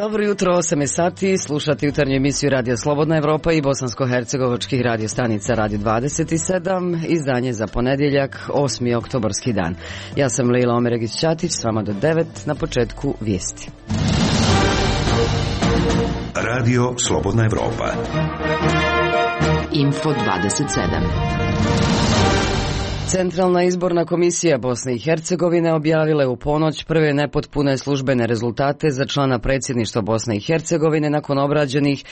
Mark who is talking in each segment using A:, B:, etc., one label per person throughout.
A: Dobro jutro, 8 sati, slušate jutarnju emisiju Radio Slobodna Evropa i bosansko-hercegovačkih radio stanica Radio 27, izdanje za ponedjeljak, 8. oktobarski dan. Ja sam Leila Omeregić-Ćatić, s vama do 9, na početku vijesti.
B: Radio Slobodna Evropa.
C: Info 27.
A: Centralna izborna komisija Bosne i Hercegovine objavila je u ponoć prve nepotpune službene rezultate za člana predsjedništva Bosne i Hercegovine nakon obrađenih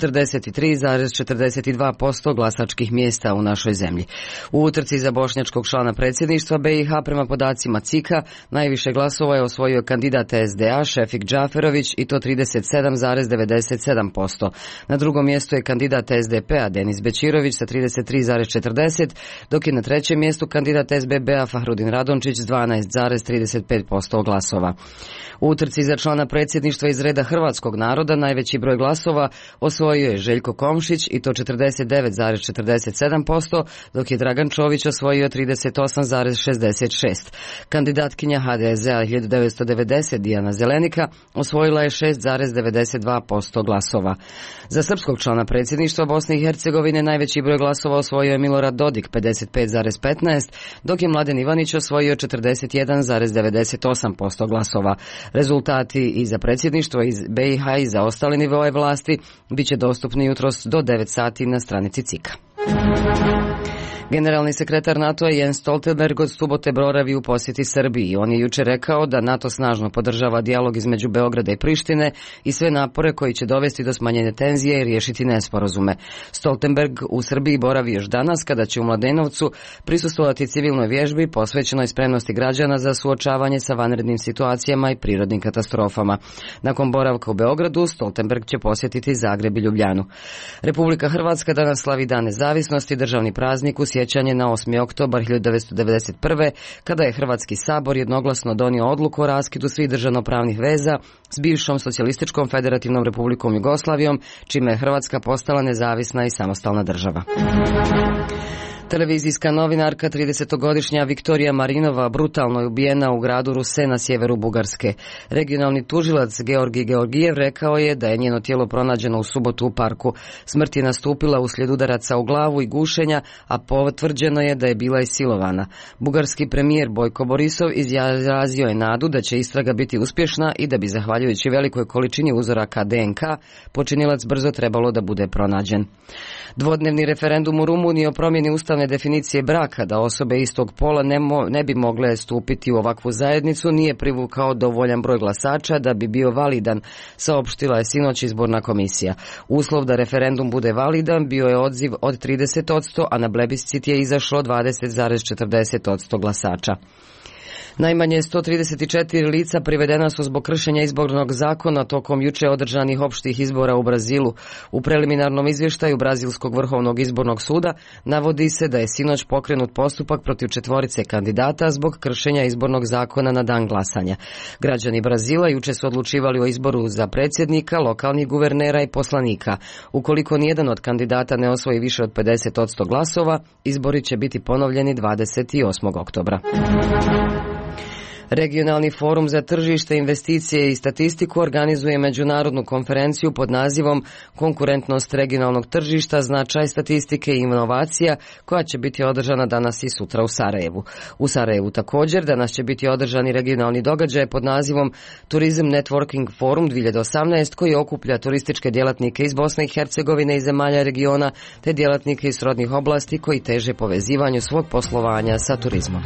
A: 43,42% glasačkih mjesta u našoj zemlji. U utrci za bošnjačkog člana predsjedništva BiH prema podacima CIK-a najviše glasova je osvojio kandidat SDA Šefik Džaferović i to 37,97%. Na drugom mjestu je kandidat SDP-a Denis Bećirović sa 33,40%, dok je na trećem mjestu kandidat SBB-a Fahrudin Radončić s 12,35% glasova. U utrci za člana predsjedništva iz reda hrvatskog naroda najveći broj glasova osvojio je Željko Komšić i to 49,47%, dok je Dragan Čović osvojio 38,66%. Kandidatkinja HDZ-a 1990 Dijana Zelenika osvojila je 6,92% glasova. Za srpskog člana predsjedništva Bosne i Hercegovine najveći broj glasova osvojio je Milorad Dodik 55,15%, dok je Mladen Ivanić osvojio 41,98% glasova. Rezultati i za predsjedništvo iz BiH i za ostale nivoe vlasti bit će dostupni jutros do 9 sati na stranici CIK-a. Generalni sekretar NATO-a Jens Stoltenberg od subote boravi u posjeti Srbiji. On je jučer rekao da NATO snažno podržava dijalog između Beograda i Prištine i sve napore koji će dovesti do smanjenja tenzije i riješiti nesporazume. Stoltenberg u Srbiji boravi još danas kada će u Mladenovcu prisustvovati civilnoj vježbi posvećenoj spremnosti građana za suočavanje sa vanrednim situacijama i prirodnim katastrofama. Nakon boravka u Beogradu, Stoltenberg će posjetiti Zagreb i Ljubljanu. Republika Hrvatska danas slavi Dan nezavisnosti, državni praznik u sjećanje na 8. oktobar 1991. kada je Hrvatski sabor jednoglasno donio odluku o raskidu svih državnopravnih veza s bivšom socijalističkom federativnom republikom Jugoslavijom, čime je Hrvatska postala nezavisna i samostalna država. Televizijska novinarka 30-godišnja Viktorija Marinova brutalno je ubijena u gradu Ruse na sjeveru Bugarske. Regionalni tužilac Georgi Georgijev rekao je da je njeno tijelo pronađeno u subotu u parku. Smrt je nastupila uslijed udaraca u glavu i gušenja, a potvrđeno je da je bila isilovana. Bugarski premijer Bojko Borisov izrazio je nadu da će istraga biti uspješna i da bi zahvaljujući velikoj količini uzoraka DNK počinilac brzo trebalo da bude pronađen. Dvodnevni referendum u Rumuniji o promjeni ustavne definicije braka da osobe istog pola ne bi mogle stupiti u ovakvu zajednicu nije privukao dovoljan broj glasača da bi bio validan, saopštila je sinoć izborna komisija. Uslov da referendum bude validan bio je odziv od 30%, a na plebiscit je izašlo 20,40% glasača. Najmanje 134 lica privedena su zbog kršenja izbornog zakona tokom juče održanih opštih izbora u Brazilu. U preliminarnom izvještaju Brazilskog vrhovnog izbornog suda navodi se da je sinoć pokrenut postupak protiv 4 kandidata zbog kršenja izbornog zakona na dan glasanja. Građani Brazila juče su odlučivali o izboru za predsjednika, lokalnih guvernera i poslanika. Ukoliko nijedan od kandidata ne osvoji više od 50% glasova, izbori će biti ponovljeni 28. oktobra. Regionalni forum za tržište, investicije i statistiku organizuje međunarodnu konferenciju pod nazivom Konkurentnost regionalnog tržišta, značaj statistike i inovacija, koja će biti održana danas i sutra u Sarajevu. U Sarajevu također danas će biti održani regionalni događaj pod nazivom Tourism Networking Forum 2018, koji okuplja turističke djelatnike iz Bosne i Hercegovine i zemalja regiona, te djelatnike iz srodnih oblasti koji teže povezivanju svog poslovanja sa turizmom.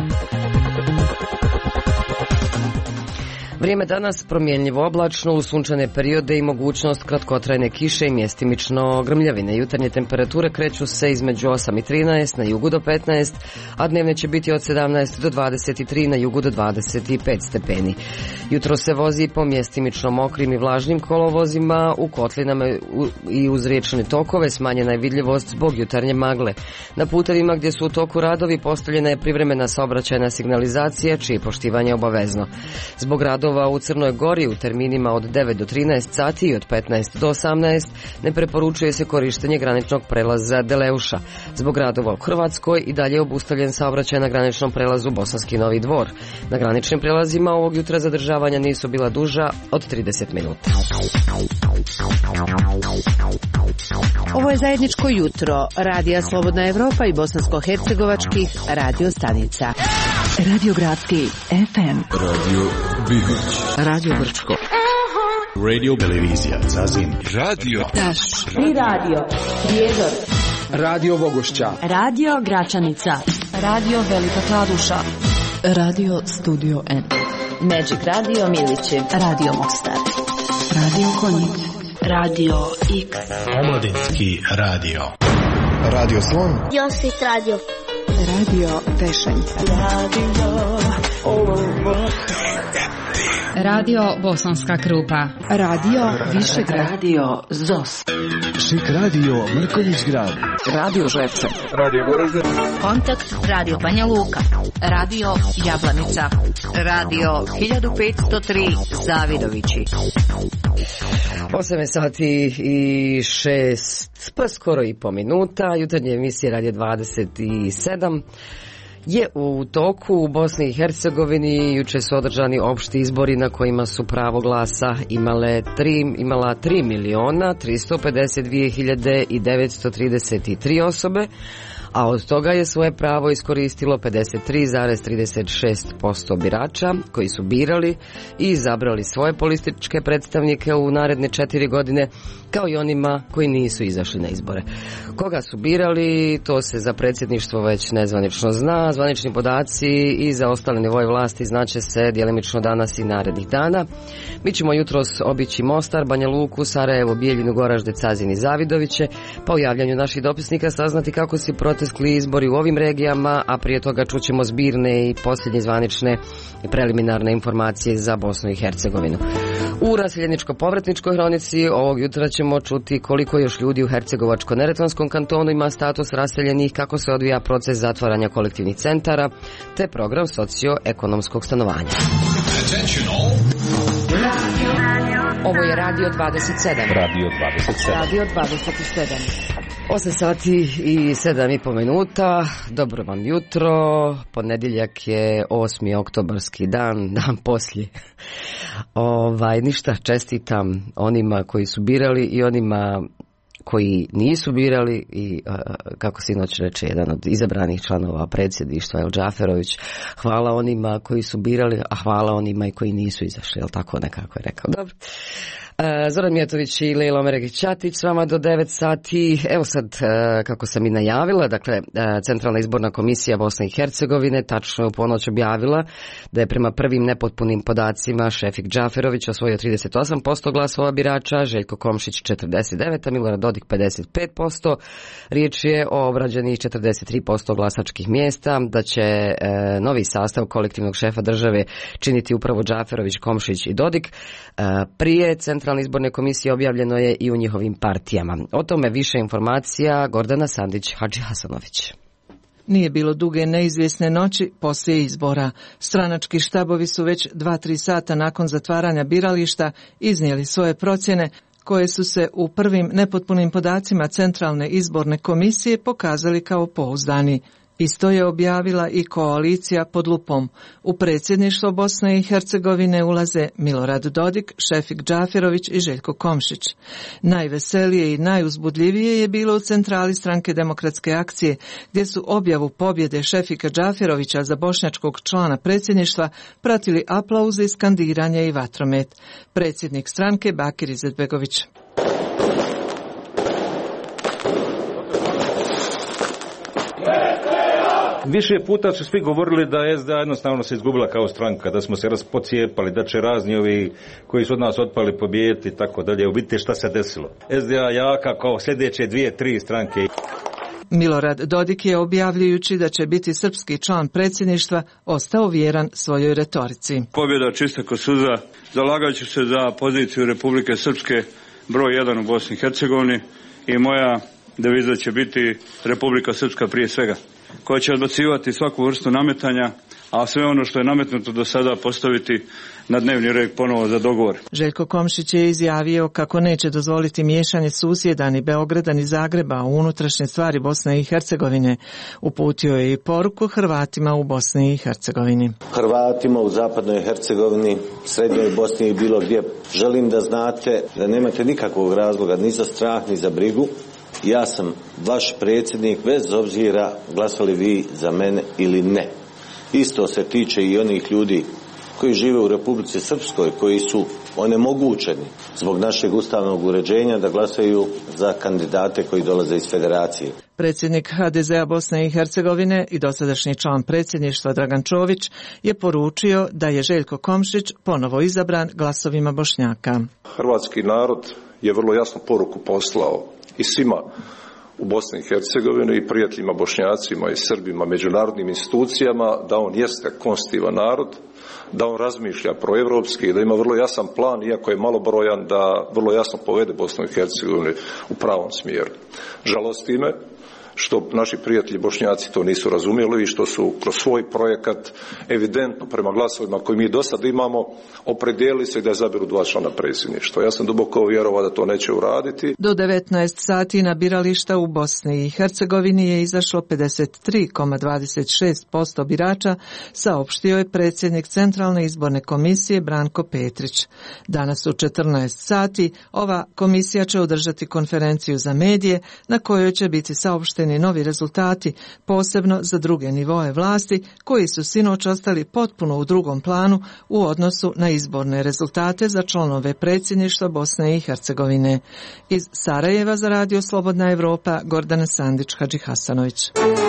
A: Vrijeme danas promjenljivo oblačno, uz sunčane periode i mogućnost kratkotrajne kiše i mjestimično grmljavine. Jutarnje temperature kreću se između 8 i 13, na jugu do 15, a dnevne će biti od 17 do 23, na jugu do 25 stepeni. Jutro se vozi po mjestimično mokrim i vlažnim kolovozima, u kotlinama i uz riječne tokove smanjena je vidljivost zbog jutarnje magle. Na putevima gdje su u toku radovi postavljena je privremena saobraćajna signalizacija, čije poštivanje je obavezno. Zbog radova gradova u Crnoj Gori u terminima od 9 do 13 sati i od 15 do 18 ne preporučuje se korištenje graničnog prelaza Deleuša. Zbog gradova u Hrvatskoj i dalje je obustavljen saobraćaj na graničnom prelazu Bosanski Novi Dvor. Na graničnim prelazima ovog jutra zadržavanja nisu bila duža od 30 minuta.
C: Ovo je zajedničko jutro Radija Slobodna Evropa i bosansko-hercegovačkih radio stanica. Radio Gradski FM,
D: Radio Bihać,
C: Radio Brčko,
D: Radio Televizija Zazin, Radio
C: Taš,
E: Tri radio, Prijedor,
F: Radio Vogošća,
E: Radio Gračanica, Radio Velika Kladuša,
C: Radio Studio N,
E: Magic Radio Milići,
C: Radio Mostar,
E: Radio Konjic, Radio X,
D: Omladinski radio,
F: Radio Slon,
G: Josit Radio,
C: Radio Tešanj,
H: Radio Bosanska Krupa,
C: Radio Višegrad,
E: Radio ZOS,
F: Šik Radio Mrkonjić Grad,
C: Radio Žepče,
F: Radio Goražde,
H: Kontakt Radio Banja Luka, Radio Jablanica, Radio 1503 Zavidovići.
A: 8 sati i 6, pa skoro i po minuta. Jutarnje emisije Radio 27 je u toku u Bosni i Hercegovini. Juče su održani opšti izbori na kojima su pravo glasa imala 3.352.933 osobe, a od toga je svoje pravo iskoristilo 53,36% birača koji su birali i izabrali svoje političke predstavnike u naredne 4 godine, kao i onima koji nisu izašli na izbore. Koga su birali, to se za predsjedništvo već nezvanično zna. Zvanični podaci i za ostale nivoje vlasti znaće se djelimično danas i narednih dana. Mi ćemo jutros obići Mostar, Banja Luku, Sarajevo, Bijeljinu, Goražde, Cazin i Zavidoviće, pa u javljanju naših dopisnika saznati kako se protekli izbori u ovim regijama, a prije toga čućemo zbirne i posljednje zvanične i preliminarne informacije za Bosnu i Hercegovinu. U raseljeničko-povratničkoj hronici ovog jutra ćemo čuti koliko još ljudi u Hercegovačko-neretvanskom kantonu ima status raseljenih, kako se odvija proces zatvaranja kolektivnih centara, te program socioekonomskog stanovanja.
C: Ovo je Radio 27.
D: Radio 27.
C: Radio 27.
A: 8 sati i 7,5 minuta. Dobro vam jutro. Ponedjeljak je 8. oktobarski dan poslije. Ništa, čestitam onima koji su birali i onima koji nisu birali i kako sinoć reče jedan od izabranih članova predsjedništva El Džaferović, hvala onima koji su birali, a hvala onima i koji nisu izašli, jel tako nekako je rekao. Dobro. Zoran Mijatović i Lejla Omeregić-Ćatić s vama do 9 sati. Evo sad, kako sam i najavila, dakle, Centralna izborna komisija Bosne i Hercegovine tačno u ponoć objavila da je prema prvim nepotpunim podacima Šefik Džaferović osvojio 38% glasova birača, Željko Komšić 49%, a Milorad Dodik 55%. Riječ je o obrađenih 43% glasačkih mjesta, da će novi sastav kolektivnog šefa države činiti upravo Džaferović, Komšić i Dodik. Prije Centralne izborne komisije objavljeno je i u njihovim partijama. O tome više informacija Gordana Sandić-Hadžihasanović.
I: Nije bilo duge neizvjesne noći poslije izbora. Stranački štabovi su već 2-3 sata nakon zatvaranja birališta iznijeli svoje procjene koje su se u prvim nepotpunim podacima Centralne izborne komisije pokazali kao pouzdani. Isto je objavila i koalicija pod lupom. U predsjedništvo Bosne i Hercegovine ulaze Milorad Dodik, Šefik Džaferović i Željko Komšić. Najveselije i najuzbudljivije je bilo u centrali Stranke demokratske akcije, gdje su objavu pobjede Šefika Džaferovića za bošnjačkog člana predsjedništva pratili aplauze, skandiranje i vatromet. Predsjednik stranke Bakir Izetbegović.
J: Više puta su svi govorili da SDA jednostavno se izgubila kao stranka, da smo se raspocijepali, da će razni ovi koji su od nas otpali pobijediti i tako dalje. Vidite šta se desilo. SDA jaka kao sljedeće 2-3 stranke.
I: Milorad Dodik je, objavljujući da će biti srpski član predsjedništva, ostao vjeran svojoj retorici.
K: Pobjeda čista ko suza, zalagat ću se za poziciju Republike Srpske broj 1 u Bosni i Hercegovini i moja deviza će biti Republika Srpska prije svega. koja će odbacivati svaku vrstu nametanja, a sve ono što je nametnuto do sada postaviti na dnevni red ponovo za dogovor.
I: Željko Komšić je izjavio kako neće dozvoliti miješanje susjeda ni Beograda ni Zagreba u unutrašnje stvari Bosne i Hercegovine. Uputio je i poruku Hrvatima u Bosni i Hercegovini.
G: Hrvatima u zapadnoj Hercegovini, srednjoj Bosni i bilo gdje, želim da znate da nemate nikakvog razloga ni za strah ni za brigu. Ja sam vaš predsjednik bez obzira glasali vi za mene ili ne. Isto se tiče i onih ljudi koji žive u Republici Srpskoj, koji su onemogućeni zbog našeg ustavnog uređenja da glasaju za kandidate koji dolaze iz federacije.
I: Predsjednik HDZ-a Bosne i Hercegovine i dosadašnji član predsjedništva Dragan Čović je poručio da je Željko Komšić ponovo izabran glasovima Bošnjaka.
L: Hrvatski narod je vrlo jasnu poruku poslao i svima u Bosni i Hercegovini i prijateljima Bošnjacima i Srbima, međunarodnim institucijama, da on jeste konstitutivan narod, da on razmišlja proevropski i da ima vrlo jasan plan, iako je malobrojan, da vrlo jasno povede Bosnu i Hercegovinu u pravom smjeru. Žalosti me što naši prijatelji Bošnjaci to nisu razumjeli i što su kroz svoj projekat evidentno prema glasovima koji mi do sada imamo opredijelili se da izaberu 2 člana predsjedništva. Ja sam duboko vjerovao da to neće uraditi.
I: Do 19 sati na birališta u Bosni i Hercegovini je izašlo 53,26% birača, saopštio je predsjednik Centralne izborne komisije Branko Petrić. Danas u 14 sati ova komisija će održati konferenciju za medije na kojoj će biti saopšteni novi rezultati, posebno za druge nivoe vlasti, koji su sinoć ostali potpuno u drugom planu u odnosu na izborne rezultate za članove predsjedništva Bosne i Hercegovine. Iz Sarajeva za Radio Slobodna Evropa, Gordana Sandić-Hadžihasanović.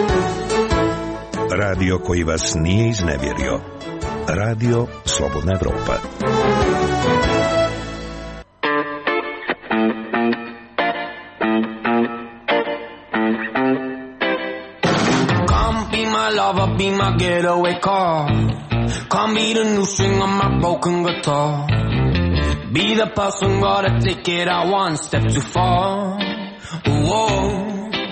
B: Radio koji vas nije iznevjerio. Radio Slobodna Evropa.
M: Lover, be my getaway car. Come be the new string on my broken guitar. Be the person gotta take it out one step too far. Whoa.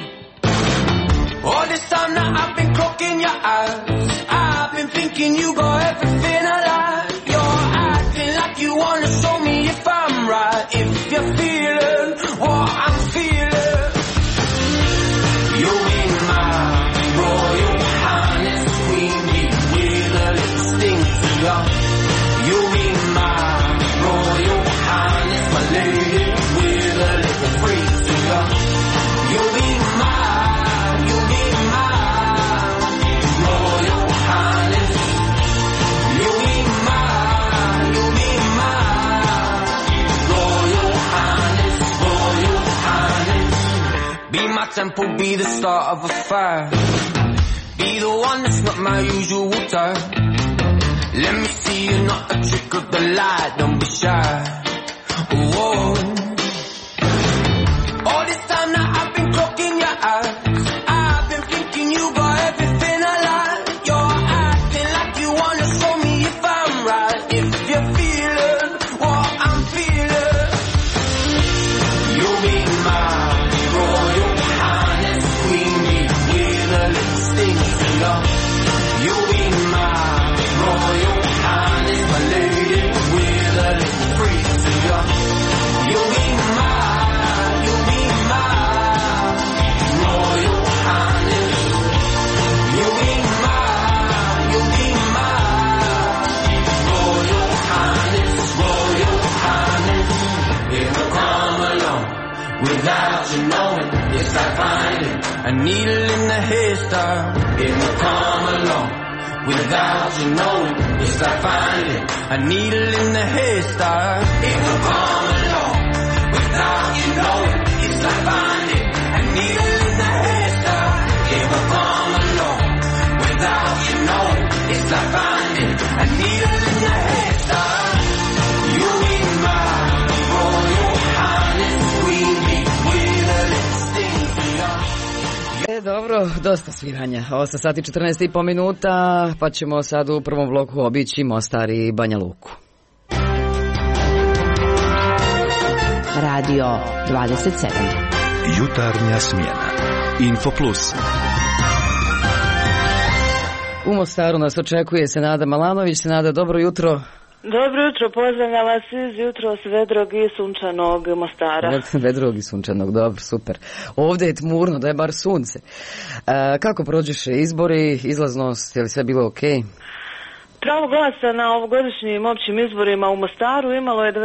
M: All this time now I've been clocking your eyes. I've been thinking you got everything I like. You're acting like you wanna show me if I'm right. If you're feeling what I'm feeling, you ain't my royal highness queen bee with a little sting to ya. You mean my royal highness, my lady with a little freak to ya. You mean my royal highness. You mean my royal highness, royal highness. Be my temple, be the start of a fire. Be the one that's not my usual type. Let me see you not a trick of the light. Don't be shy. Whoa. All this time now I've been clocking your eyes. I've been thinking you got everything I like. You're acting like you wanna show me if I'm right. If you're feeling what I'm feeling, you mean my royal highness queen bee with a little sting to ya. You mean my royal highness, my lady with a little freak to ya. You mean my royal highness. You mean my royal highness, royal highness. It will come along without you knowing. It's like finding a needle in the haystack. It will come along without you knowing. It's like finding a needle in the haystack. It will come along without you knowing. It's like finding a needle in the haystack. It will come along without you knowing. It's like finding a needle in the haystack. You mean my royal highness queen bee with a little sting to ya.
A: Dobro, dosta sviranja. 8 sati 14,5 minuta, pa ćemo sad u prvom bloku obići Mostar i Banja Luku.
C: Radio 27.
B: Jutarnja smjena.
D: Info Plus.
A: U Mostaru nas očekuje Senada Malanović. Senada, dobro jutro.
N: Dobro jutro, pozdravljam vas iz jutros vedrog i sunčanog Mostara.
A: Vedrog i sunčanog, dobro, super. Ovdje je tmurno, da je bar sunce. Kako prođeše izbori, izlaznost, je li sve bilo okej?
N: Pravo glasa na ovogodišnjim općim izborima u Mostaru imalo je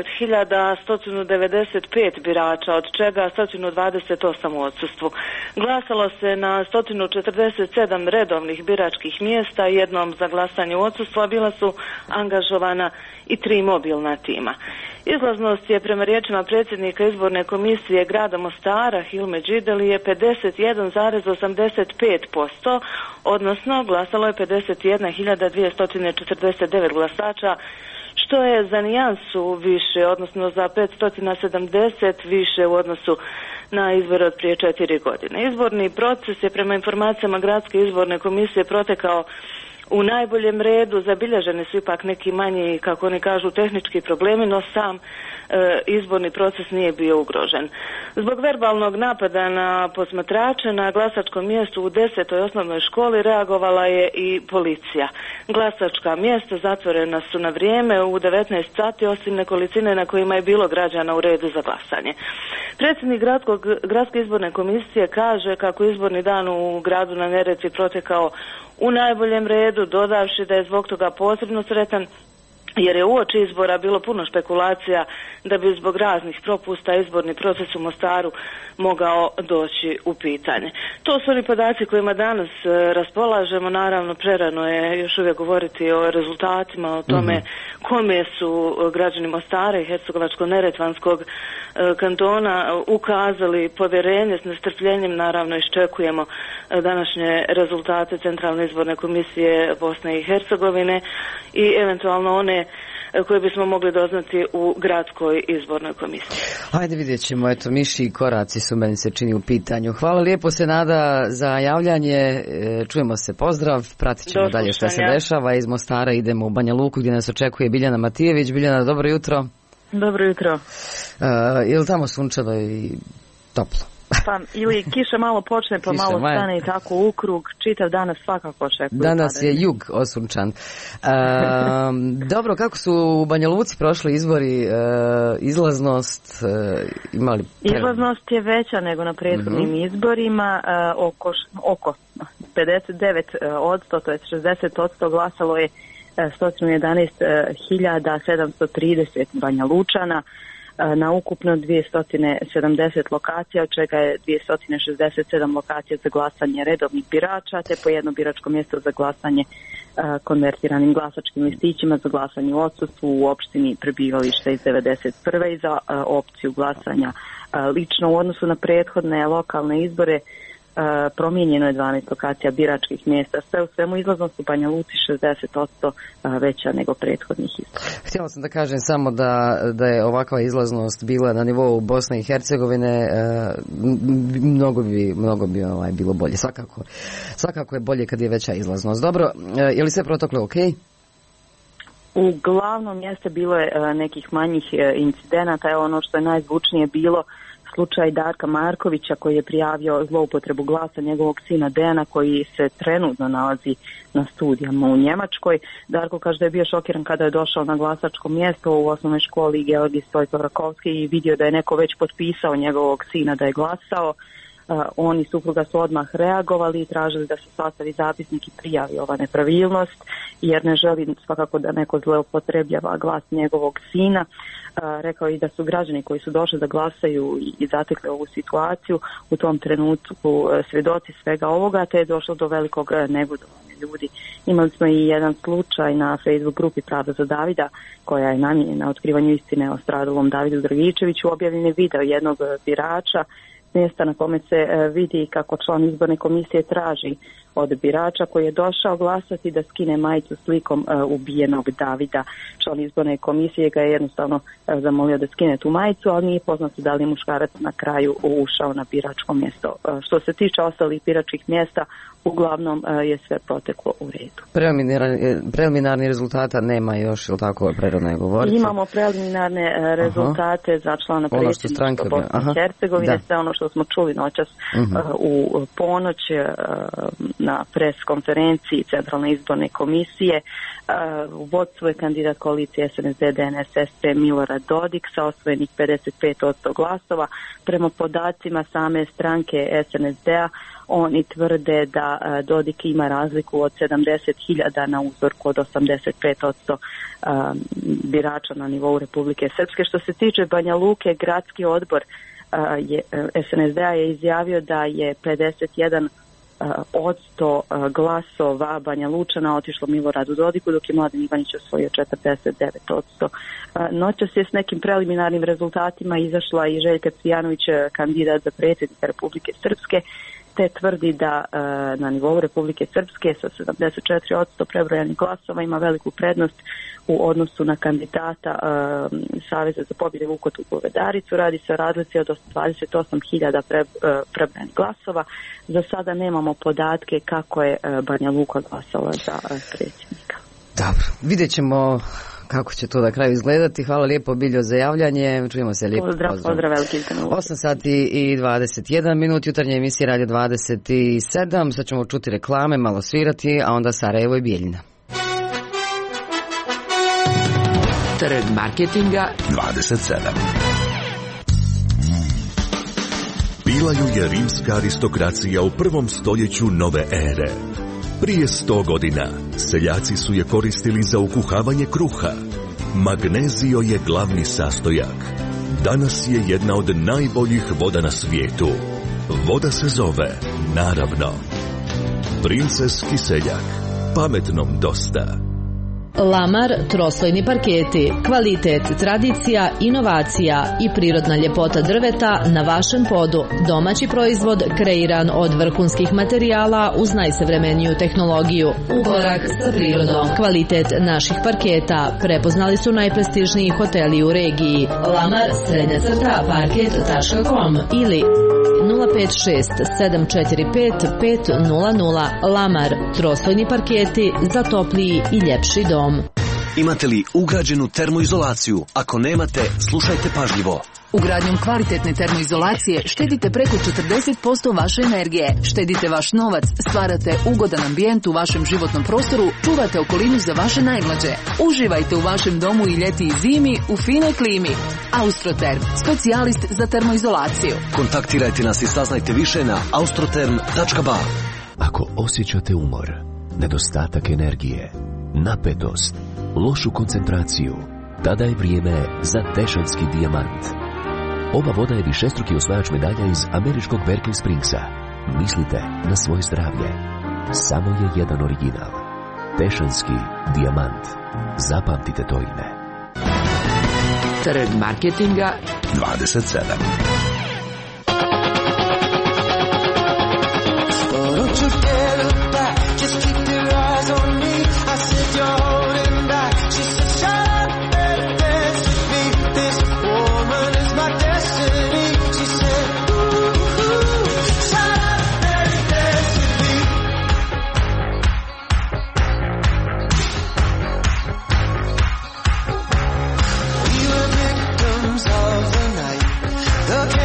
N: 99.195 birača, od čega 128 u odsustvu. Glasalo se na 147 redovnih biračkih mjesta, jednom za glasanje u odsustvu, a bila su angažovana i 3 mobilna tima. Izlaznost je prema riječima predsjednika izborne komisije grada Mostara Hilme Đideli je 51,85%, odnosno glasalo je 51.249 glasača, što je za nijansu više, odnosno za 570 više u odnosu na izbore od prije 4 godine. Izborni proces je prema informacijama gradske izborne komisije protekao u najboljem redu. Zabilježeni su ipak neki manji, kako oni kažu, tehnički problemi, no sam izborni proces nije bio ugrožen. Zbog verbalnog napada na posmatrače na glasačkom mjestu u 10. osnovnoj školi reagovala je i policija. Glasačka mjesta zatvorena su na vrijeme u 19 sati, osim nekolicine na kojima je bilo građana u redu za glasanje. Predsjednik gradske izborne komisije kaže kako izborni dan u gradu na Neretvi protekao u najboljem redu, dodavši da je zbog toga posebno sretan jer je uoči izbora bilo puno špekulacija da bi zbog raznih propusta izborni proces u Mostaru mogao doći u pitanje. To su oni podaci kojima danas raspolažemo. Naravno, prerano je još uvijek govoriti o rezultatima, o tome kome su građani Mostara i Hercegovačko-neretvanskog kantona ukazali povjerenje. S nestrpljenjem naravno iščekujemo današnje rezultate Centralne izborne komisije Bosne i Hercegovine i eventualno one koje bismo mogli doznati u gradskoj izbornoj komisiji.
A: Ajde, vidjet ćemo, eto, miši i koraci su, meni se čini, u pitanju. Hvala lijepo, Senada, za javljanje. Čujemo se, pozdrav, pratit ćemo dalje što se dešava. Iz Mostara idemo u Banja Luku gdje nas očekuje Biljana Matijević. Biljana, dobro jutro.
O: Dobro jutro.
A: Je li tamo sunčano i toplo?
O: Pa ili kiša malo počne pa malo stane i tako u krug, čitav danas svakako očekuju.
A: Danas je jug osunčan. Dobro, kako su u Banja Luci prošli izbori, izlaznost imali?
O: Izlaznost je veća nego na prethodnim izborima, oko 59%, to je 60% glasalo je 111.730 Banja Lučana na ukupno 270 lokacija, od čega je 267 lokacija za glasanje redovnih birača, te po jedno biračko mjesto za glasanje konvertiranim glasačkim listićima za glasanje u odsustvu u opštini prebivališta iz 1991. i za opciju glasanja lično. U odnosu na prethodne lokalne izbore promijenjeno je 12 lokacija biračkih mjesta. Sve u svemu izlaznost u Banja Luci 60% veća nego prethodnih izbora.
A: Htjela sam da kažem samo da je ovakva izlaznost bila na nivou Bosne i Hercegovine, mnogo bi bilo bolje. Svakako je bolje kad je veća izlaznost. Dobro, je li sve protoklo okej?
O: Uglavnom jeste bilo je nekih manjih incidenata. Evo ono što je najzvučnije bilo slučaj Darka Markovića koji je prijavio zloupotrebu glasa njegovog sina Dejana koji se trenutno nalazi na studijama u Njemačkoj. Darko kaže da je bio šokiran kada je došao na glasačko mjesto u osnovnoj školi Georgij Stojko Rakovski i vidio da je neko već potpisao njegovog sina da je glasao. On i supruga su odmah reagovali i tražili da se sastavi zapisnik i prijavi ova nepravilnost, jer ne želi svakako da neko zloupotrebljava glas njegovog sina. Rekao i da su građani koji su došli da glasaju i zatekli ovu situaciju u tom trenutku svjedoci svega ovoga, te je došlo do velikog negodovanja ljudi. Imali smo i jedan slučaj na Facebook grupi Pravda za Davida, koja je namijenjena otkrivanju istine o stradalom Davidu Dragičeviću. Objavljen je video jednog birača mjesta na kome se vidi kako član izborne komisije traži od birača koji je došao glasati da skine majicu slikom ubijenog Davida. Član izborne komisije ga je jednostavno zamolio da skine tu majicu, ali nije poznato da li je muškarac na kraju ušao na biračko mjesto. Što se tiče ostalih biračkih mjesta, uglavnom je sve proteklo u redu.
A: Preliminarni rezultata nema još, ili tako prerano je govoriti?
O: Imamo preliminarne rezultate za člana predsjedništva Bosne i Hercegovine, sve ono što smo čuli noćas u ponoć na pres konferenciji Centralne izborne komisije. U vodstvu je kandidat koalicije SNSD DNSSP Milorad Dodik sa osvojenih 55% glasova. Prema podacima same stranke SNSD-a, oni tvrde da Dodik ima razliku od 70.000 na uzorku od 85% birača na nivou Republike Srpske. Što se tiče Banja Luke, gradski odbor SNSD-a je izjavio da je 51% glasova Banja Lučana otišlo Miloradu Dodiku, dok je Mladen Ivanić osvojio 49%. Noćas je s nekim preliminarnim rezultatima izašla i Željka Cvijanović, kandidat za predsjednika Republike Srpske, te tvrdi da na nivou Republike Srpske sa 74% prebrojanih glasova ima veliku prednost u odnosu na kandidata Saveza za pobjedu Vukotu Govedaricu. Radi se o razlici od 28.000 prebrojanih glasova. Za sada nemamo podatke kako je Banja Luka glasala za predsjednika.
A: Dobro, vidjet ćemo kako će to na kraju izgledati. Hvala lijepo, Biljo, za javljanje. Čujemo se lijepo.
O: Pozdrav, veliki
A: 8 sati i 21 minut, jutarnje emisije Radio 27. Sad ćemo čuti reklame, malo svirati, a onda Sarajevo i Bijeljina.
C: Trg marketinga
B: 27. Bila ju je rimska aristokracija u prvom stoljeću nove ere. Prije 100 godina seljaci su je koristili za ukuhavanje kruha. Magnezio je glavni sastojak. Danas je jedna od najboljih voda na svijetu. Voda se zove, naravno, Princeski seljak. Pametnom dosta.
P: Lamar troslojni parketi, kvalitet, tradicija, inovacija i prirodna ljepota drveta na vašem podu. Domaći proizvod kreiran od vrhunskih materijala uz najsavremeniju tehnologiju. U korak sa prirodom. Kvalitet naših parketa prepoznali su najprestižniji hoteli u regiji. Lamar _parket.com ili 056 745 500. Lamar, troslojni parketi za topliji i ljepši dom.
Q: Imate li ugrađenu termoizolaciju? Ako nemate, slušajte pažljivo.
R: Ugradnjom kvalitetne termoizolacije štedite preko 40% vaše energije. Štedite vaš novac, stvarate ugodan ambijent u vašem životnom prostoru, čuvate okolinu za vaše najmlađe. Uživajte u vašem domu i ljeti i zimi u finoj klimi. Austroterm, specijalist za termoizolaciju.
Q: Kontaktirajte nas i saznajte više na austroterm.ba.
S: Ako osjećate umor, nedostatak energije, napetost, lošu koncentraciju, tada je vrijeme za Tešanski dijamant. Ova voda je višestruki osvajač medalja iz američkog Berkeley Springsa. Mislite na svoje zdravlje. Samo je jedan original. Tešanski dijamant. Zapamtite to ime.
C: Trg marketinga
B: 27.
M: The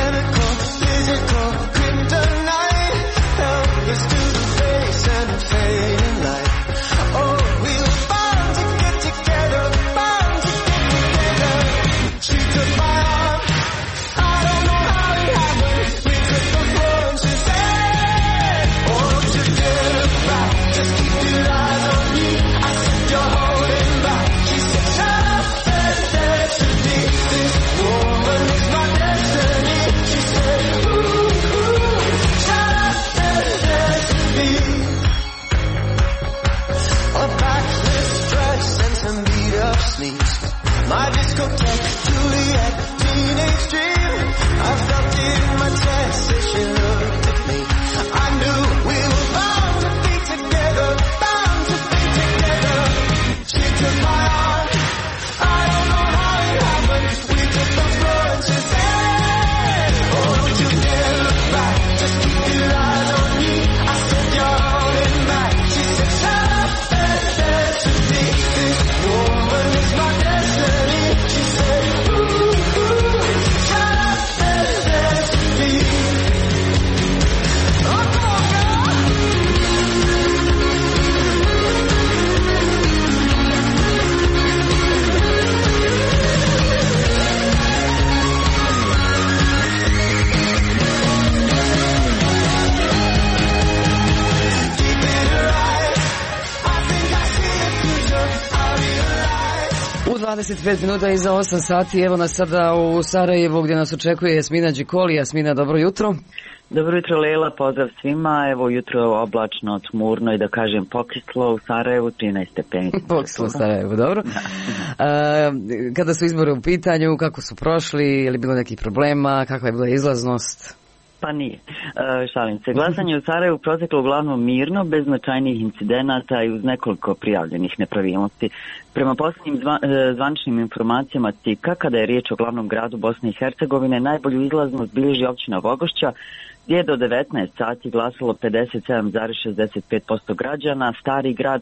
A: 25 minuta iza 8 sati, evo nas sada u Sarajevu gdje nas očekuje Jasmina Đikoli. Jasmina, dobro jutro.
T: Dobro jutro, Lela, pozdrav svima. Evo jutro je oblačno, tmurno i da kažem pokislo u Sarajevu, 13 stepeni.
A: Pokislo u Sarajevu, dobro. Kada su izbori u pitanju, kako su prošli, je li bilo nekih problema, kakva je bila izlaznost?
T: Pa nije. Šalim se. Glasanje u Sarajevu proteklo uglavnom mirno, bez značajnijih incidenata i uz nekoliko prijavljenih nepravilnosti. Prema posljednjim zvaničnim informacijama CIK-a, kada je riječ o glavnom gradu Bosne i Hercegovine, najbolju izlaznost bilježi općina Vogošća, gdje je do 19 sati glasalo 57,65% građana, Stari grad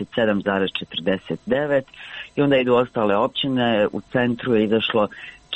T: 57,49% i onda idu ostale općine, u centru je izašlo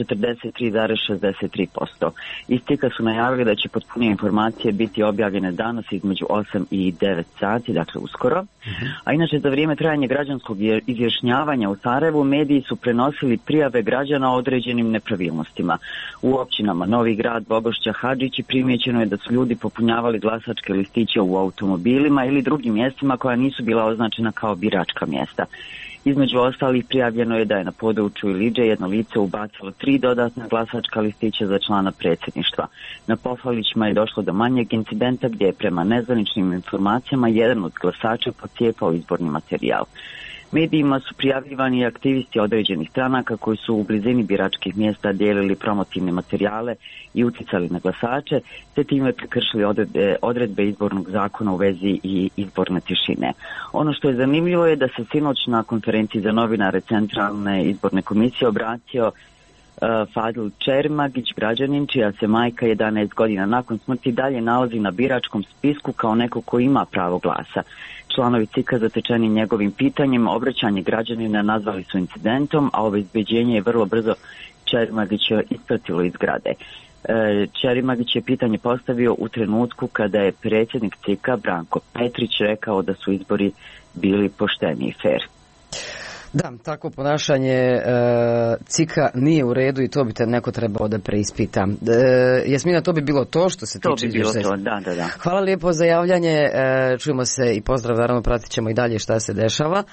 T: 43,63%. Iz CIK-a su najavili da će potpunije informacije biti objavljene danas između 8 i 9 sati, dakle uskoro. A inače, za vrijeme trajanja građanskog izjašnjavanja u Sarajevu mediji su prenosili prijave građana o određenim nepravilnostima. U općinama Novi grad, Vogošća, Hadžići primijećeno je da su ljudi popunjavali glasačke listiće u automobilima ili drugim mjestima koja nisu bila označena kao biračka mjesta. Između ostalih prijavljeno je da je na području Iliđe jedno lice ubacilo 3 dodatna glasačka listića za člana predsjedništva. Na Pohvalićima je došlo do manjeg incidenta gdje je prema nezvaničnim informacijama jedan od glasača pocijepao izborni materijal. Medijima su prijavljivani aktivisti određenih stranaka koji su u blizini biračkih mjesta dijelili promotivne materijale i utjecali na glasače, te time prekršili odredbe izbornog zakona u vezi i izborne tišine. Ono što je zanimljivo je da se sinoć na konferenciji za novinare Centralne izborne komisije obratio Fadil Čermagić, građanin čija se majka 11 godina nakon smrti dalje nalazi na biračkom spisku kao neko ko ima pravo glasa. Članovi CIK-a zatečeni njegovim pitanjem obraćanje građanina nazvali su incidentom, a obezbeđenje je vrlo brzo Čermagića ispratilo iz zgrade. Čermagić je pitanje postavio u trenutku kada je predsjednik CIK-a Branko Petrić rekao da su izbori bili pošteni i fer.
A: Da, takvo ponašanje CIK-a nije u redu i to bi te neko trebao da preispita. Jasmina, to bi bilo to što se tiče izvještaja.
T: To bi bilo to, da.
A: Hvala lijepo za javljanje, čujemo se i pozdrav, naravno pratit ćemo i dalje šta se dešava.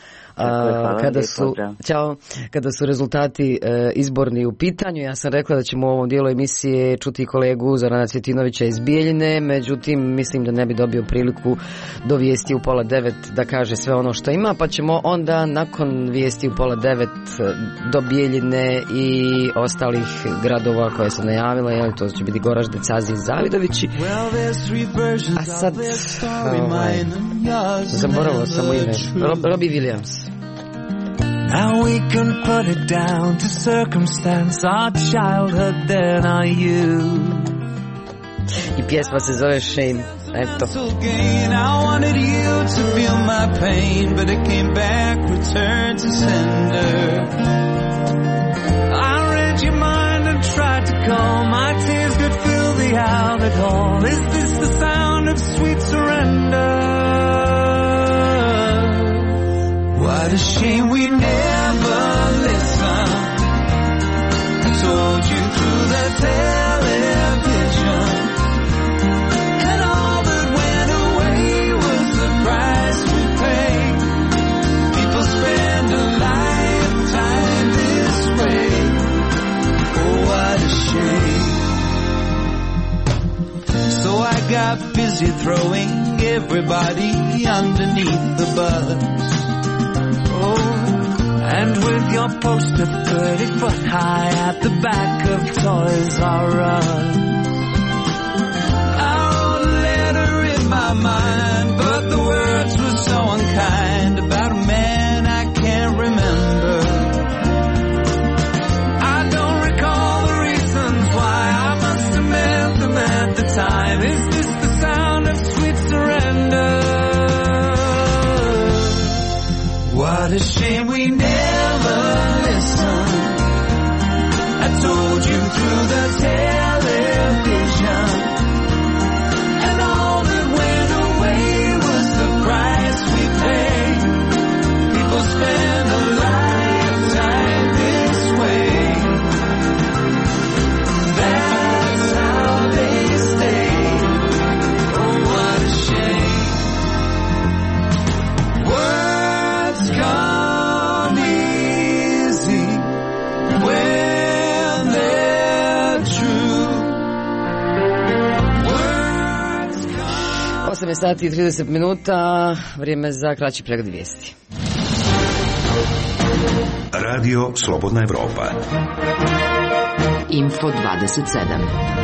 A: Kada su rezultati izborni u pitanju, ja sam rekla da ćemo u ovom dijelu emisije čuti kolegu Zorana Cvjetinovića iz Bijeljine, međutim mislim da ne bi dobio priliku do vijesti u 8:30 da kaže sve ono što ima, pa ćemo onda nakon vijesti u 8:30 do Bijeljine i ostalih gradova koje sam najavila, to će biti Goražde, Cazi i Zavidovići. A sad zaboravila sam u ime Robbie Williams.
M: Now we can put it down to circumstance, our childhood, then our youth.
A: I pjesma se zove Shame. Eto.
M: I wanted you to feel my pain, but it came back, return to sender. I read your mind and tried to calm, my tears could fill the outlet hall. Is this the sound of sweet surrender? What a shame we never listened. I told you through the television, and all that went away was the price we paid. People spend a lifetime this way. Oh, what a shame. So I got busy throwing everybody underneath the bus. And with your poster 30 foot high at the back of Toys R Us, I wrote a letter in my mind, but the words were so unkind, about a man I can't remember. I don't recall the reasons why, I must have meant them at the time. Is this the sound of sweet surrender? What a shame we never listened. I told you through the television, and all that went away was the price we paid. People spend a lifetime this way. That's how they stay.
A: 8 sati i 30 minuta, vrijeme za kraći pregled vijesti.
B: Radio Slobodna Evropa.
C: Info 27.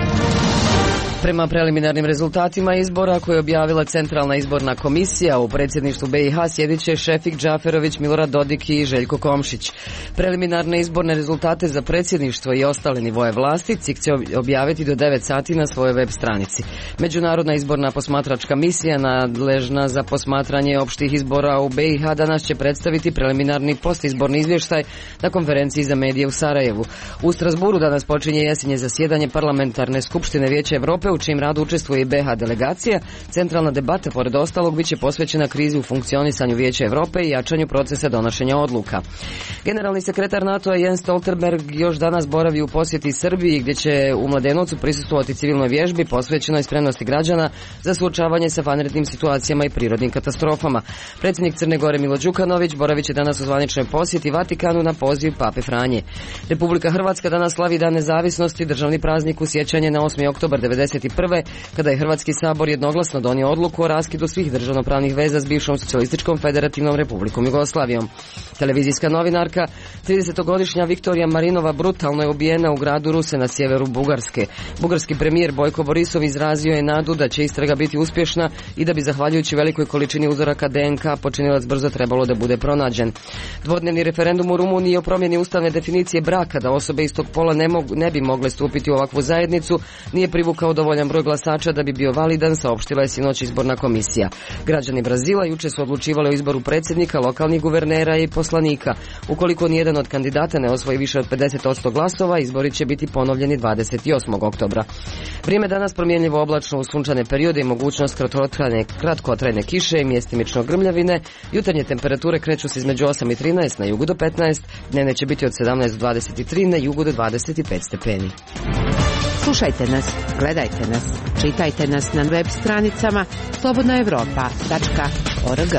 A: Prema preliminarnim rezultatima izbora koje je objavila Centralna izborna komisija, u predsjedništvu BiH sjedit će Šefik Džaferović, Milorad Dodik i Željko Komšić. Preliminarne izborne rezultate za predsjedništvo i ostale nivoje vlasti CIK će objaviti do 9 sati na svojoj web stranici. Međunarodna izborna posmatračka misija nadležna za posmatranje opštih izbora u BiH danas će predstaviti preliminarni postizborni izvještaj na konferenciji za medije u Sarajevu. U Strasburu danas počinje jesenje zasjedanje Parlamentarne skupštine Vijeća Evrope, u čijim radu učestvuje i BiH delegacija. Centralna debata, pored ostalog, bit će posvećena krizi u funkcionisanju Vijeća Evrope i jačanju procesa donošenja odluka. Generalni sekretar NATO-a Jens Stoltenberg još danas boravi u posjeti Srbiji, gdje će u Mladenovcu prisustvovati civilnoj vježbi posvećenoj spremnosti građana za suočavanje sa vanrednim situacijama i prirodnim katastrofama. Predsjednik Crne Gore Milo Đukanović boravit će danas u zvaničnoj posjeti Vatikanu na poziv Pape Franje. Republika Hrvatska danas slavi Dan nezavisnosti, državni praznik u sjećanje na 8. oktobar 1991. kada je Hrvatski sabor jednoglasno donio odluku o raskidu svih državnopravnih veza s bivšom socijalističkom federativnom Republikom Jugoslavijom. Televizijska novinarka 30-godišnja Viktorija Marinova brutalno je ubijena u gradu Ruse na sjeveru Bugarske. Bugarski premijer Bojko Borisov izrazio je nadu da će istraga biti uspješna i da bi zahvaljujući velikoj količini uzoraka DNK počinilac brzo trebalo da bude pronađen. Dvodnevni referendum u Rumuniji o promjeni ustavne definicije braka da osobe istog pola ne bi mogle stupiti u ovakvu zajednicu nije privukao dovoljan broj glasača da bi bio validan, saopštila je sinoć izborna komisija. Građani Brazila juče su odlučivali o izboru predsjednika, lokalnih guvernera i poslanika. Ukoliko nijedan od kandidata ne osvoji više od 50% glasova, izbori će biti ponovljeni 28. oktobra. Vrijeme danas promjenljivo oblačno u sunčane periode i mogućnost kratkotrajne kiše i mjestimično grmljavine. Jutarnje temperature kreću se između 8 i 13, na jugu do 15, dnevne će biti od 17 do 23, na jugu do 25 stepeni.
C: Slušajte nas, gledajte nas, čitajte nas na web stranicama slobodnaevropa.org.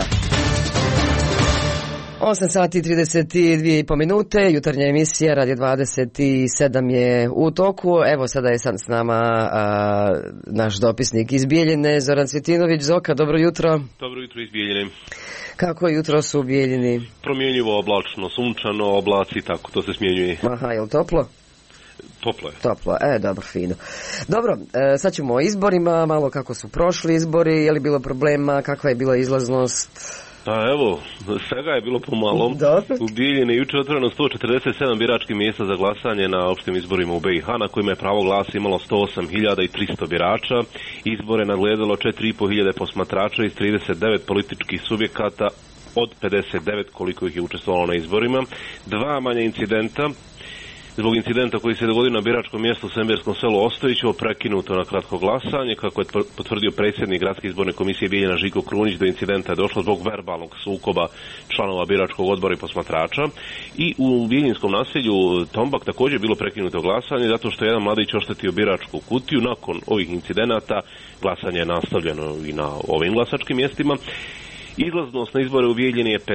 A: 8 sati i 32,5 minute, jutarnja emisija Radio 27 je u toku. Evo sada je sad s nama naš dopisnik iz Bijeljine, Zoran Cvjetinović. Zoka, dobro jutro.
U: Dobro jutro iz Bijeljine.
A: Kako jutro su u Bijeljini?
U: Promjenjivo, oblačno, sunčano, oblaci, tako to se smjenjuje.
A: Aha, je li toplo?
U: Toplo je.
A: Toplo, dobro, fino. Dobro, sad ćemo o izborima, malo kako su prošli izbori, je li bilo problema, kakva je bila izlaznost?
U: Pa evo, svega je bilo pomalo. U Bijeljini jučer otvoreno 147 biračkih mjesta za glasanje na opštim izborima u BiH, na kojima je pravo glasa imalo 108.300 birača. Izbore nadgledalo 4.500 posmatrača iz 39 političkih subjekata od 59 koliko ih je učestvovalo na izborima. Dva manja incidenta. Zbog incidenta koji se dogodio na biračkom mjestu u Semberskom selu Ostojiću prekinuto na kratko glasanje. Kako je potvrdio predsjednik Gradske izborne komisije Bijeljina Žiko Krunić, do incidenta je došlo zbog verbalnog sukoba članova biračkog odbora i posmatrača. I u Bijeljinskom naselju Tombak također je bilo prekinuto glasanje zato što je jedan mladić oštetio biračku kutiju. Nakon ovih incidenata glasanje je nastavljeno i na ovim glasačkim mjestima. Izlaznost na izbore u Bijeljini je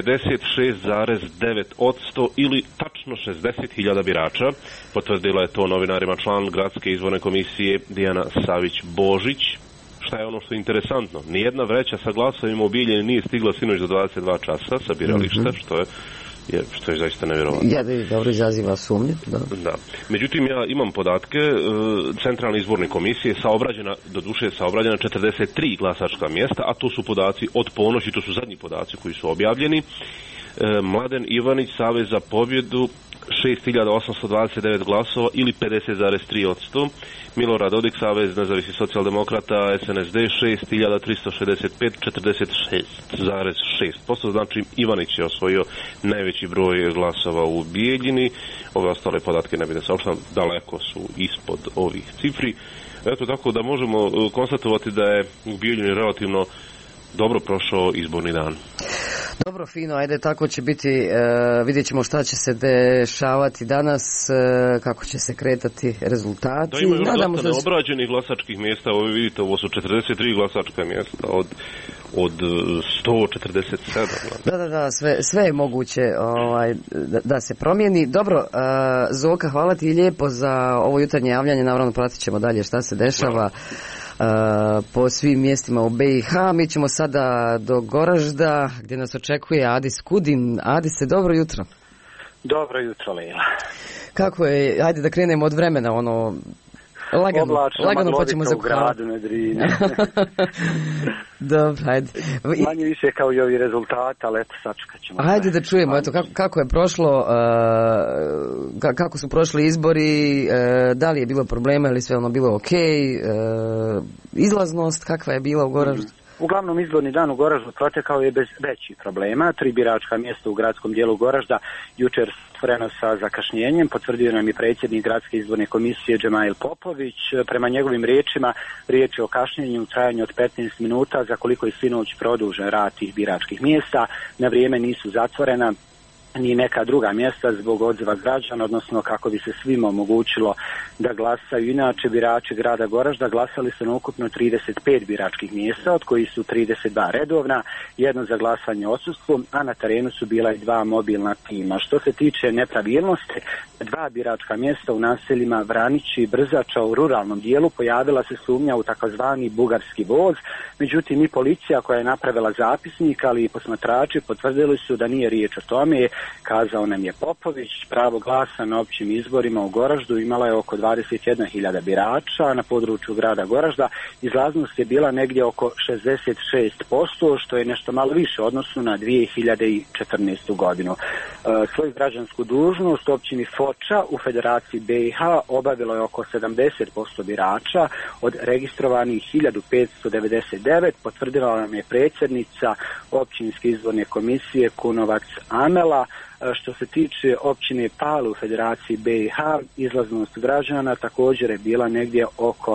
U: 56,9% ili tačno 60.000 birača. Potvrdila je to novinarima član Gradske izborne komisije Dijana Savić-Božić. Šta je ono što je interesantno? Nijedna vreća sa glasovima u Bijeljini nije stigla sinoć do 22 časa sa birališta, što je zaista nevjerovatno.
A: Dobro izaziva sumnje.
U: Da. Međutim, ja imam podatke Centralne izborne komisije, doduše je saobrađena 43 glasačka mjesta, a to su podaci od ponoći, to su zadnji podaci koji su objavljeni. Mladen Ivanić, Savez za pobjedu, 6.829 glasova ili 50,3%. Milorad Dodik, Savez nezavisnih socijaldemokrata, SNSD, 6.365, 46,6%. Znači, Ivanić je osvojio najveći broj glasova u Bijeljini. Ove ostale podatke ne bi da saopštam, daleko su ispod ovih cifri. Eto, tako da možemo konstatovati da je u Bijeljini relativno dobro prošao izborni dan.
A: Dobro, fino, ajde, tako će biti, vidjet ćemo šta će se dešavati danas, kako će se kretati rezultati.
U: Da, ima još dosta neobrađenih glasačkih mjesta, ovo vidite, ovo su 43 glasačka mjesta od 147.
A: Da, sve je moguće da se promijeni. Dobro, Zoka, hvala ti lijepo za ovo jutarnje javljanje, naravno pratit ćemo dalje šta se dešava. po svim mjestima u BiH. Mi ćemo sada do Goražda gdje nas očekuje Adis Kudin. Adise, dobro jutro.
E: Dobro jutro, Lejla.
A: Kako je, ajde da krenemo od vremena, ono, lagano pa ćemo
E: gradu na Drini.
A: Dobro, ajde.
E: Manje više kao i ovi rezultati, ali eto, sačekat ćemo.
A: Ajde da čujemo, eto, kako je prošlo, kako su prošli izbori, da li je bilo problema ili sve ono bilo ok, izlaznost kakva je bila u Goraždu?
E: Uglavnom izborni dan u Goraždu protekao je bez većih problema. 3 biračka mjesta u gradskom dijelu Goražda jučer stvoreno sa zakašnjenjem, potvrdio nam i predsjednik gradske izborne komisije Džemail Popović. Prema njegovim riječima, riječ je o kašnjenju u trajanju od 15 minuta za koliko je sinoć produžen rad tih biračkih mjesta. Na vrijeme nisu zatvorena ni neka druga mjesta zbog odziva građana, odnosno kako bi se svima omogućilo da glasaju. Inače, birači grada Goražda glasali su na ukupno 35 biračkih mjesta, od kojih su 32 redovna, jedno za glasanje odsustvom, a na terenu su bila i 2 mobilna tima. Što se tiče nepravilnosti, 2 biračka mjesta u naseljima Vranić i Brzača u ruralnom dijelu pojavila se sumnja u takozvani bugarski voz, međutim i policija koja je napravila zapisnik, ali i posmatrači potvrdili su da nije riječ o tome. Kazao nam je Popović. Pravo glasa na općim izborima u Goraždu imala je oko 21.000 birača na području grada Goražda. Izlaznost je bila negdje oko 66%, što je nešto malo više u odnosu na 2014. godinu. Svoju građansku dužnost u općini Foča u Federaciji BiH obavilo je oko 70% birača od registrovanih 1599, potvrdila nam je predsjednica općinske izborne komisije Kunovac Amela. Što se tiče općine Palu u Federaciji BiH, izlaznost građana također je bila negdje oko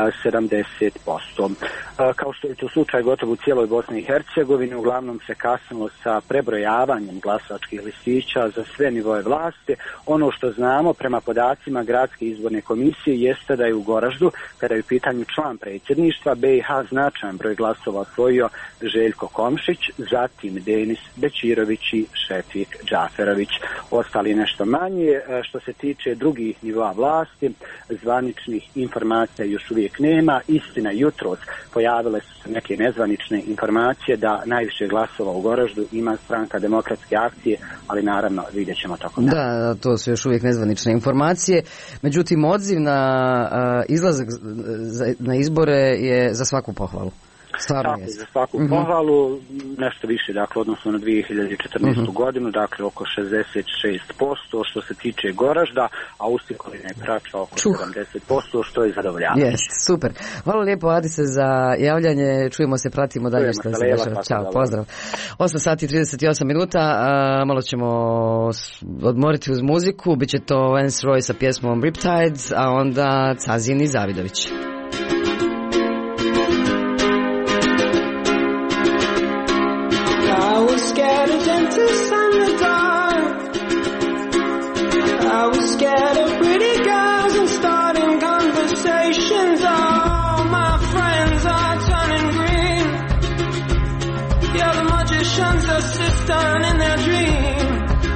E: 70%. Kao što je to slučaj gotovo u cijeloj Bosni i Hercegovini, uglavnom se kasnilo sa prebrojavanjem glasačkih listića za sve nivoje vlasti. Ono što znamo prema podacima gradske izborne komisije jeste da je u Goraždu, kada je u pitanju član predsjedništva BiH, značajan broj glasova osvojio Željko Komšić, zatim Denis Bečirović i Šefik Džaferović. Ostali nešto manje. Što se tiče drugih nivoa vlasti, zvaničnih informacija još uvijek nema. Istina, jutros pojavile su se neke nezvanične informacije da najviše glasova u Goraždu ima Stranka demokratske akcije, ali naravno vidjet ćemo tako.
A: Da, to su još uvijek nezvanične informacije. Međutim, odziv na izlazak na izbore je za svaku pohvalu.
E: Tako, za svaku pohvalu, nešto više, dakle, odnosno na 2014. godinu, dakle, oko 66% što se tiče Goražda, a Ustikolina je praća oko 70%, što je zadovoljavajuće.
A: Jest, super. Hvala lijepo, Adise, za javljanje. Čujemo se, pratimo dalje što se dešava. Ćao, pozdrav. 8 sati i 38 minuta, malo ćemo odmoriti uz muziku, bit će to Vance Roy sa pjesmom Riptide, a onda Cazin i Zavidović.
M: I was scared of dentists and the dark. I was scared of pretty girls and starting conversations. All my friends are turning green. Yeah, the magicians assistant in their dream.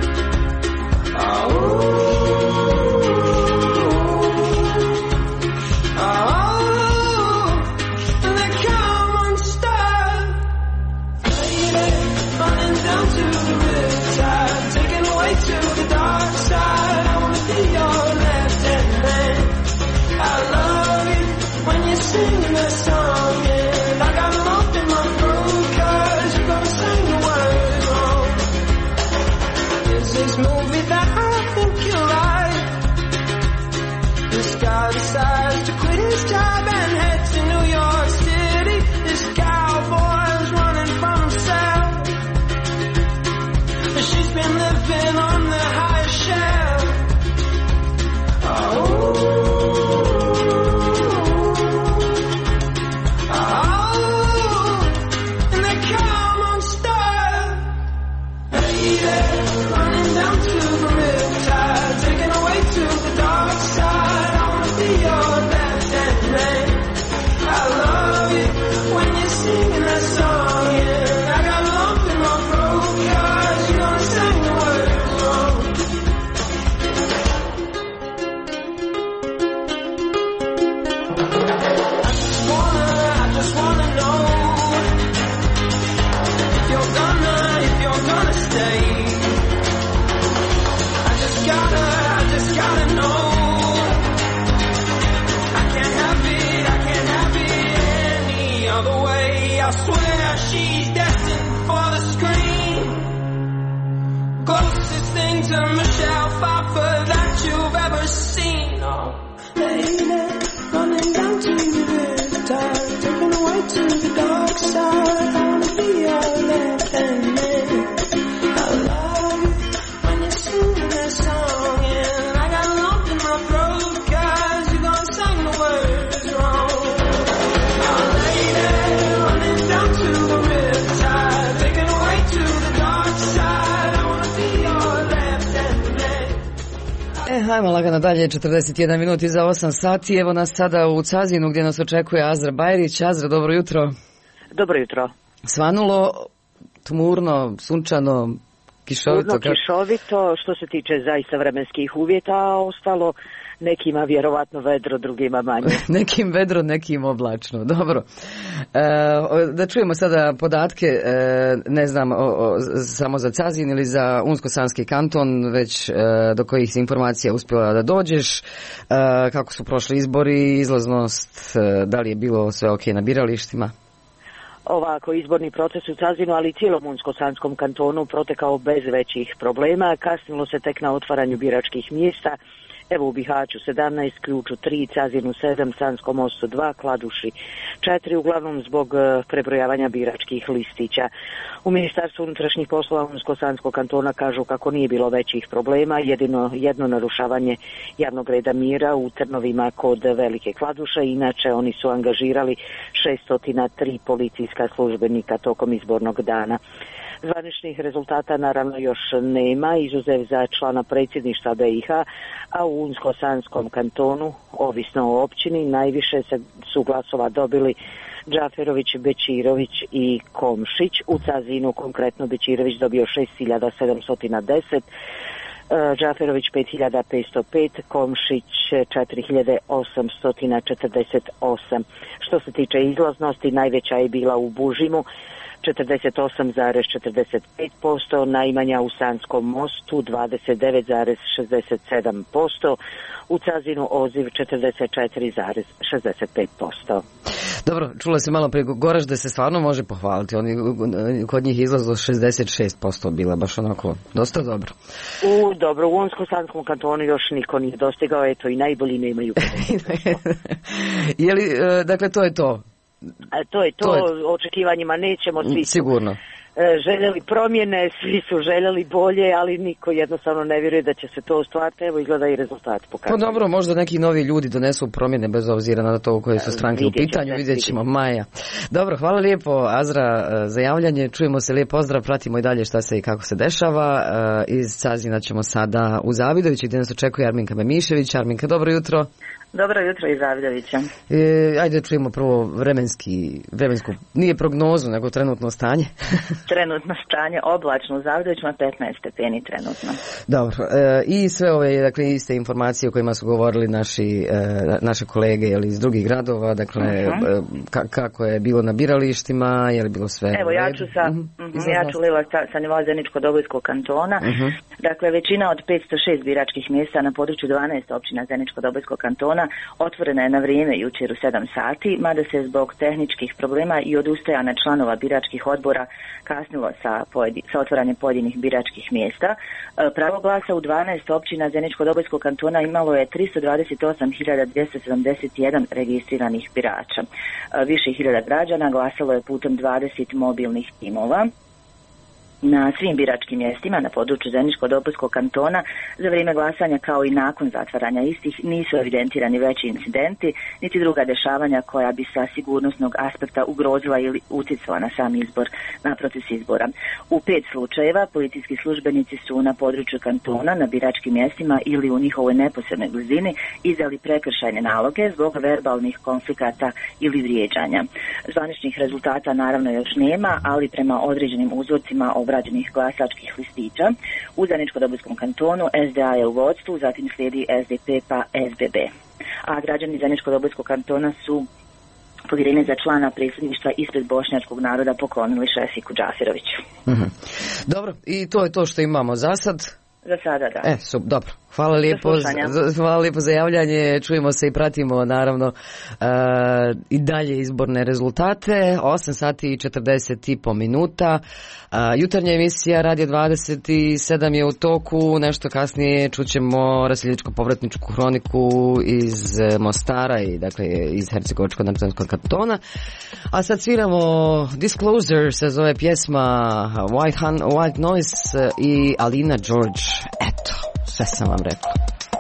M: Sing the song, and I got lost in my groove, 'cause you're gonna sing the words wrong. There's this movie that I think you like. This guy decides to quit his job and head to New York City. This cowboy's running from himself. She's been living on the highest shelf. Oh. swear she's destined for the screen. Closest thing to Michelle Pfeiffer that you've ever seen. Oh, lady, running down to the riptide, taken away to the dark side. I wanna be your left hand man. I love you when you sing that song, and I got lump in my throat 'cause you gonna sing the words wrong. Oh, lady, running down to the riptide, taken away to the dark side. I wanna be your left hand man.
A: Hajmo lagano dalje, 41 minut iza 8 sati. Evo nas sada u Cazinu gdje nas očekuje Azra Bajrić. Azra, dobro jutro.
F: Dobro jutro.
A: Svanulo, tmurno, sunčano, kišovito.
F: Kišovito, što se tiče zaista vremenskih uvjeta, a ostalo nekima vjerovatno vedro, drugima manje.
A: Nekim vedro, nekim oblačno. Dobro. Da čujemo sada podatke, ne znam, samo za Cazin ili za Unsko-Sanski kanton, već do kojih si informacija uspjela da dođeš, kako su prošli izbori, izlaznost, da li je bilo sve ok na biralištima?
F: Ovako, izborni proces u Cazinu, ali i cijelom Unsko-Sanskom kantonu protekao bez većih problema. Kasnilo se tek na otvaranju biračkih mjesta. Evo u Bihaću 17, Ključu 3, Cazinu 7, Sanskom mostu 2, Kladuši 4, uglavnom zbog prebrojavanja biračkih listića. U Ministarstvu unutrašnjih poslova Unsko-Sanskog kantona kažu kako nije bilo većih problema, jedno narušavanje javnog reda mira u Trnovima kod Velike Kladuše, inače oni su angažirali 603 policijska službenika tokom izbornog dana. Zvaničnih rezultata naravno još nema, izuzev za člana predsjedništva BiH, a u Unsko-Sanskom kantonu, ovisno o općini, najviše su glasova dobili Džaferović, Bečirović i Komšić. U Cazinu konkretno Bečirović dobio 6710, Džaferović 5505, Komšić 4848. Što se tiče izlaznosti, najveća je bila u Bužimu, 48,45%, najmanja u Sanskom mostu 29,67%, u Cazinu Oziv 44,65%.
A: Dobro, čula se malo prije Goraž da se stvarno može pohvaliti. Kod njih izlazilo 66% bila, baš onako dosta dobro.
F: Dobro, u Unsko-Sanskom kantonu još niko nije dostigao, eto i najbolji nemaju.
A: Je li, dakle, to je to?
F: To je to, očekivanjima nećemo, svi su
A: sigurno
F: željeli promjene, svi su željeli bolje, ali niko jednostavno ne vjeruje da će se to ostvariti. Evo izgleda i rezultat pokazuje.
A: Pa dobro, možda neki novi ljudi donesu promjene bez obzira na to koje su stranke u pitanju, vidjet ćemo Maja. Dobro, hvala lijepo Azra za javljanje, čujemo se, lijep pozdrav, pratimo i dalje šta se i kako se dešava. Iz Cazina ćemo sada u Zavidović gdje nas očekuje Arminka Memišević. Arminka, dobro jutro.
V: Dobro jutro iz Zavidovića.
A: Ajde čujemo prvo vremensku, nije prognozu, nego trenutno stanje.
V: Trenutno stanje, oblačno u Zavidovićima, 15 stepeni trenutno.
A: Dobro, i sve ove, dakle, iste informacije o kojima su govorili naše kolege iz drugih gradova, dakle, kako je bilo na biralištima, je li bilo sve?
V: Evo, ja ću Lila sa nivoa Zeničko-Dobojskog kantona. Dakle, većina od 506 biračkih mjesta na području 12 općina Zeničko-Dobojskog kantona otvorena je na vrijeme jučer u 7 sati, mada se zbog tehničkih problema i odustajanja članova biračkih odbora kasnilo sa otvaranjem pojedinih biračkih mjesta. Pravo glasa u 12 općina Zeničko-Dobojskog kantona imalo je 328.271 registriranih birača. Više hiljada građana glasalo je putem 20 mobilnih timova. Na svim biračkim mjestima na području Zeničko-Dobojskog kantona za vrijeme glasanja kao i nakon zatvaranja istih nisu evidentirani veći incidenti niti druga dešavanja koja bi sa sigurnosnog aspekta ugrozila ili utjecala na sam izbor, na proces izbora. U 5 slučajeva policijski službenici su na području kantona na biračkim mjestima ili u njihovoj neposrednoj blizini izdali prekršajne naloge zbog verbalnih konflikata ili vrijeđanja. Zvaničnih rezultata naravno još nema, ali prema određenim uzorcima obrađenih glasačkih listića u Zeničko-Dobojskom kantonu SDA je u vodstvu, zatim slijedi SDP pa SBB. A građani Zeničko-Dobojskog kantona su povjerenje za člana predsjedništva ispred bošnjačkog naroda poklonili Šefiku Džafiroviću.
A: Dobro, i to je to što imamo za sad.
V: Za sada, da.
A: Dobro. Hvala lijepo za javljanje. Čujemo se i pratimo naravno i dalje izborne rezultate. 8 sati i 40 minuta. Jutarnja emisija Radio 27 je u toku. Nešto kasnije čućemo raseljeničko-povratničku hroniku iz Mostara i dakle iz Hercegovačko-Neretvanskog kantona. A sad sviramo Disclosure, se zove pjesma White Noise i Alina George. Eto, sve sam vam rekla.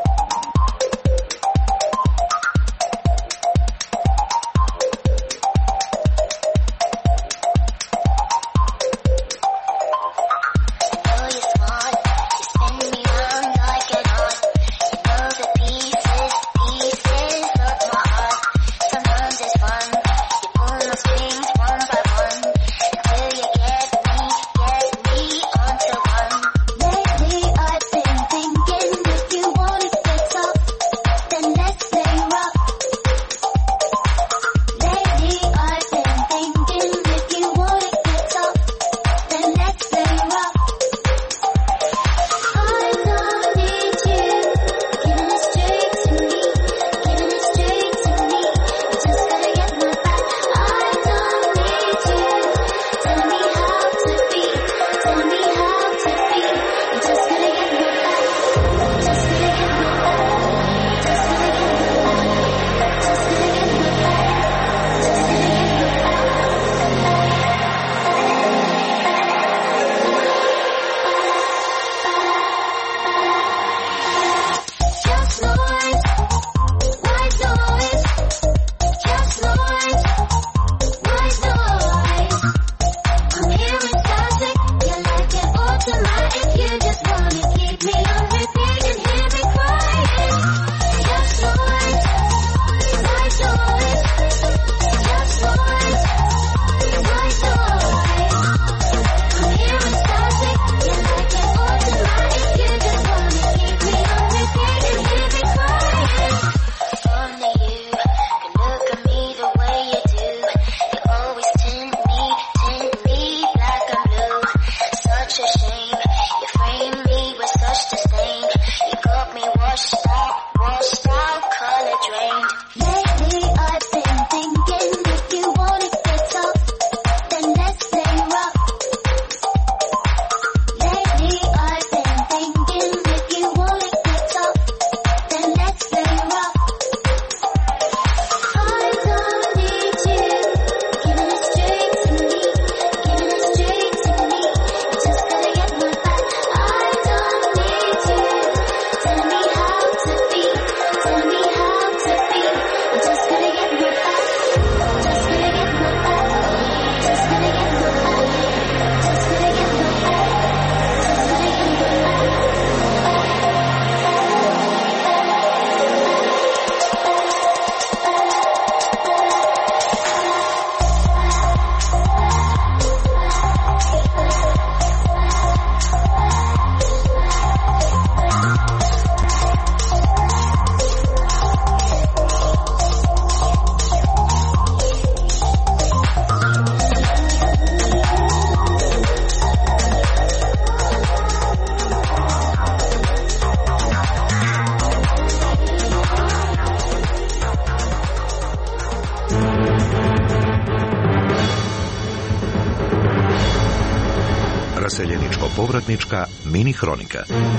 B: Raseljeničko-povratnička mini hronika.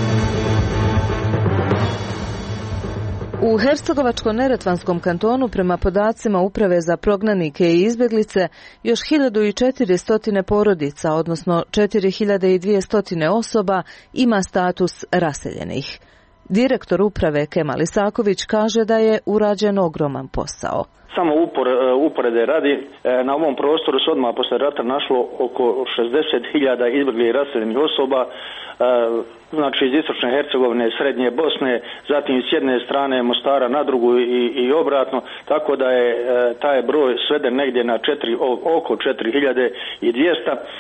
H: U Hercegovačko-Neretvanskom kantonu prema podacima Uprave za prognanike i izbjeglice još 1400 porodica, odnosno 4200 osoba ima status raseljenih. Direktor uprave Kemal Isaković kaže da je urađen ogroman posao.
J: Samo uporede radi, na ovom prostoru se odmah posle rata našlo oko 60.000 izbjeglih i raseljenih osoba, znači iz istočne Hercegovine, srednje Bosne, zatim s jedne strane Mostara na drugu i obratno, tako da je taj broj sveden negdje na oko 4.200.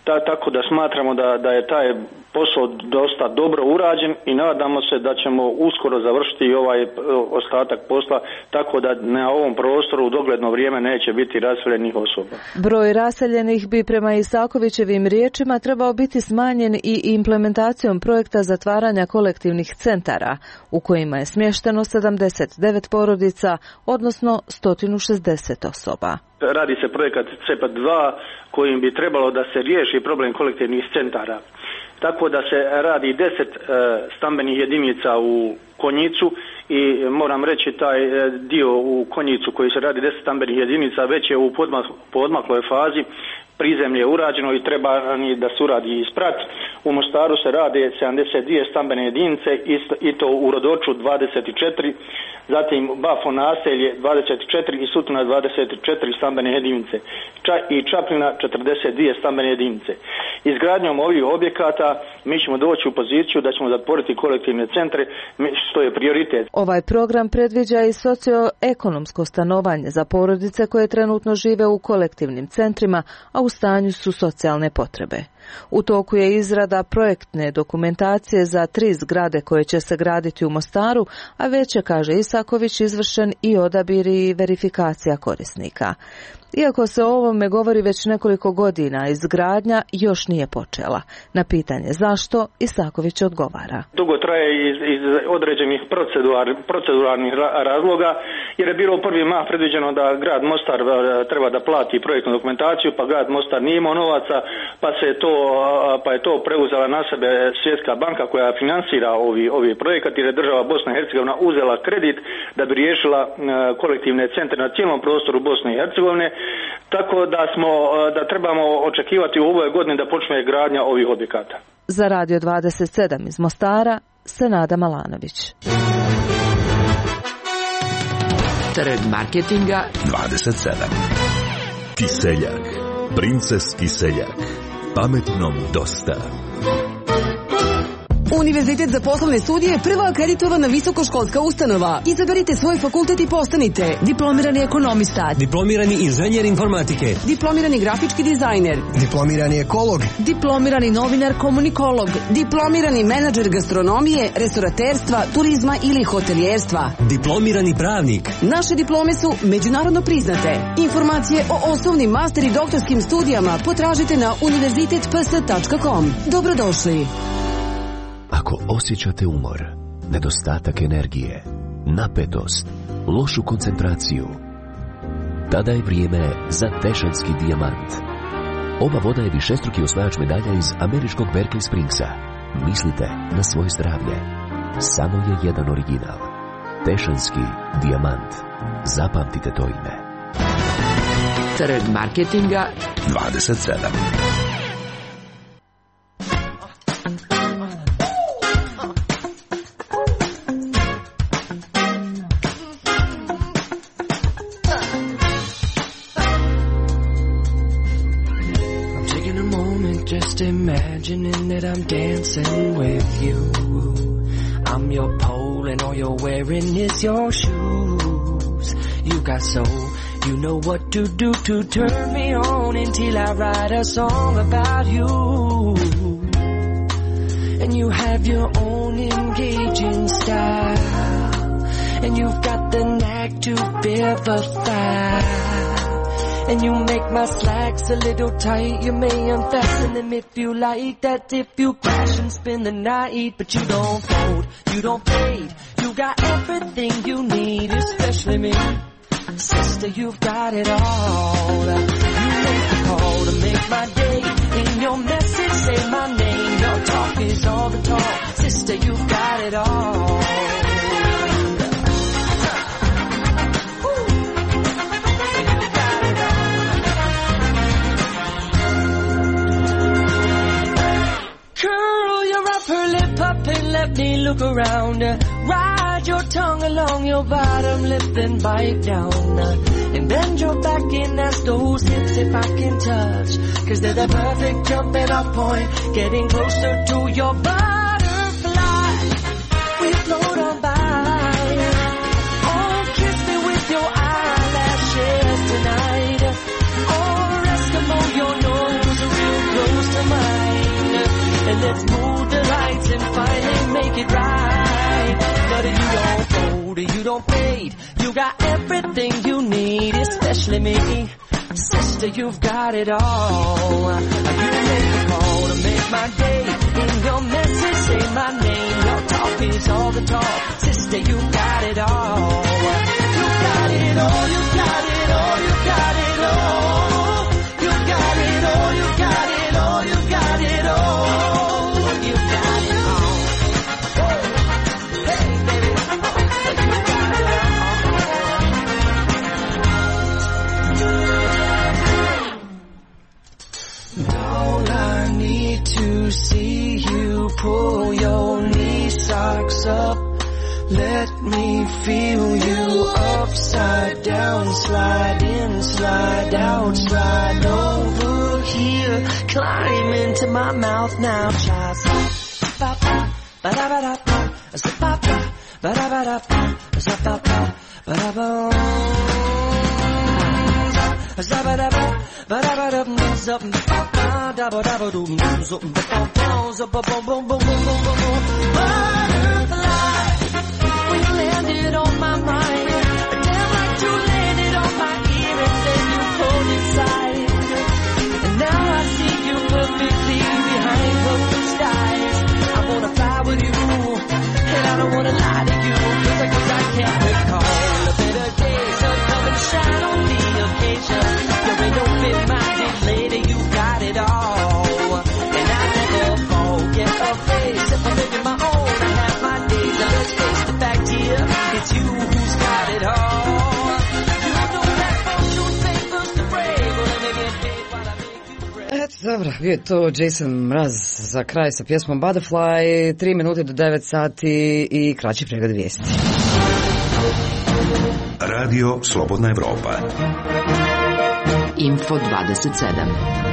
J: tako da smatramo da je taj posao dosta dobro urađen i nadamo se da ćemo uskoro završiti ovaj ostatak posla, tako da na ovom prostoru u dogledno vrijeme neće biti raseljenih osoba.
H: Broj raseljenih bi prema Isakovićevim riječima trebao biti smanjen i implementacijom projekta zatvaranja kolektivnih centara, u kojima je smješteno 79 porodica, odnosno 160 osoba.
J: Radi se projekat CEPA 2 kojim bi trebalo da se riješi problem kolektivnih centara. Tako da se radi 10 stambenih jedinica u Konjicu i moram reći taj dio u Konjicu koji se radi 10 stambenih jedinica već je u podmakloj fazi. Prizemlje je urađeno i treba da se uradi i sprat. U Mostaru se rade 72 stambene jedinice i to u Rodoču 24, zatim Bafo naselje 24 i Sutuna 24 stambene jedinice i Čaplina 42 stambene jedinice. Izgradnjom ovih objekata mi ćemo doći u poziciju da ćemo zatvoriti kolektivne centre, što je prioritet.
H: Ovaj program predviđa i socioekonomsko stanovanje za porodice koje trenutno žive u kolektivnim centrima, a u stanju su socijalne potrebe. U toku je izrada projektne dokumentacije za 3 zgrade koje će se graditi u Mostaru, a već je, kaže Isaković, izvršen i odabir i verifikacija korisnika. Iako se o ovome govori već nekoliko godina, izgradnja još nije počela. Na pitanje zašto, Isaković odgovara.
J: Dugo traje iz određenih proceduralnih razloga, jer je bilo u prvi mah predviđeno da grad Mostar treba da plati projektnu dokumentaciju, pa grad Mostar nije imao novaca, pa je to preuzela na sebe Svjetska banka koja finansira ovi projekat, jer je država Bosna i Hercegovina uzela kredit da bi riješila kolektivne centre na cijelom prostoru Bosne i Hercegovine. Tako da trebamo očekivati u ovoj godini da počne gradnja ovih objekata.
H: Za Radio 27 iz Mostara, Senada Malanović.
C: Trg marketinga
B: 27. Kiseljak. Princes Kiseljak. Pametnom dosta.
G: Univerzitet za poslovne studije je prva akreditovana visokoškolska ustanova. Izaberite svoj fakultet i postanite diplomirani ekonomista,
K: diplomirani inženjer informatike,
G: diplomirani grafički dizajner,
K: diplomirani ekolog,
G: diplomirani novinar komunikolog, diplomirani menadžer gastronomije, restoraterstva, turizma ili hotelijerstva,
K: diplomirani pravnik.
G: Naše diplome su međunarodno priznate. Informacije o osnovnim, master i doktorskim studijama potražite na univerzitetps.com. Dobrodošli.
S: Ako osjećate umor, nedostatak energije, napetost, lošu koncentraciju, tada je vrijeme za Tešanski dijamant. Ova voda je višestruki osvajač medalja iz američkog Berkeley Springsa. Mislite na svoje zdravlje. Samo je jedan original. Tešanski dijamant. Zapamtite to ime.
C: Trg marketinga
B: 27.
M: Imagining that I'm dancing with you. I'm your pole and all you're wearing is your shoes. You got soul, you know what to do to turn me on until I write a song about you. And you have your own engaging style, and you've got the knack to vivify. And you make my slacks a little tight. You may unfasten them if you like that. If you crash and spend the night, but you don't fold, you don't fade. You got everything you need, especially me. Sister, you've got it all. You make the call to make my day. In your message, say my name. Your talk is all the talk. Sister, you've got it all. Let me look around. Ride your tongue along your bottom lip, then bite down. And bend your back and ask those hips if I can touch. Cause they're the perfect jumping off point, getting closer to your butterfly. We float on by. Oh, kiss me with your eyelashes tonight. Oh, Eskimo, your nose real close to you're paid. You got everything you need, especially me. Sister, you've got it all. You make a call to make my day. In your message, say my name. Your talk is all the talk. Sister, you got it all. You got it all, you got it all, you got it all. You got it all, you got it all, you got it all. You got it all. Hey, baby, you got it all. All I need to see you pull your knee socks up. Let me feel you upside down, slide in, slide out, slide over here, climb into my mouth now, child. Ba-da-ba-da, ba-da-ba-da, ba-da-ba-da, ba-da-ba-da, ba-da-ba-da, ba-da-ba-da. Butterfly, when you landed on my mind, damn like you landed on my ear and then you pulled inside. And now I see you perfectly behind closed eyes. I wanna fly with you, and I don't wanna lie to you, 'cause I can't recall a better day. So come and shine on the occasion. You're an open-minded lady, you got it all. And I never forget a face. If I'm living my own, I have my days. And let's face the fact here, it's you who's got it all. You know that fortune favors the brave. Well, let me get paid while I make you brave.
A: Eto, dobro, bio je to Jason Mraz za kraj sa pjesmom Butterfly, 3 minute do 9 sati i kraći pregled vijesti.
B: Radio Slobodna Evropa.
C: Info 27.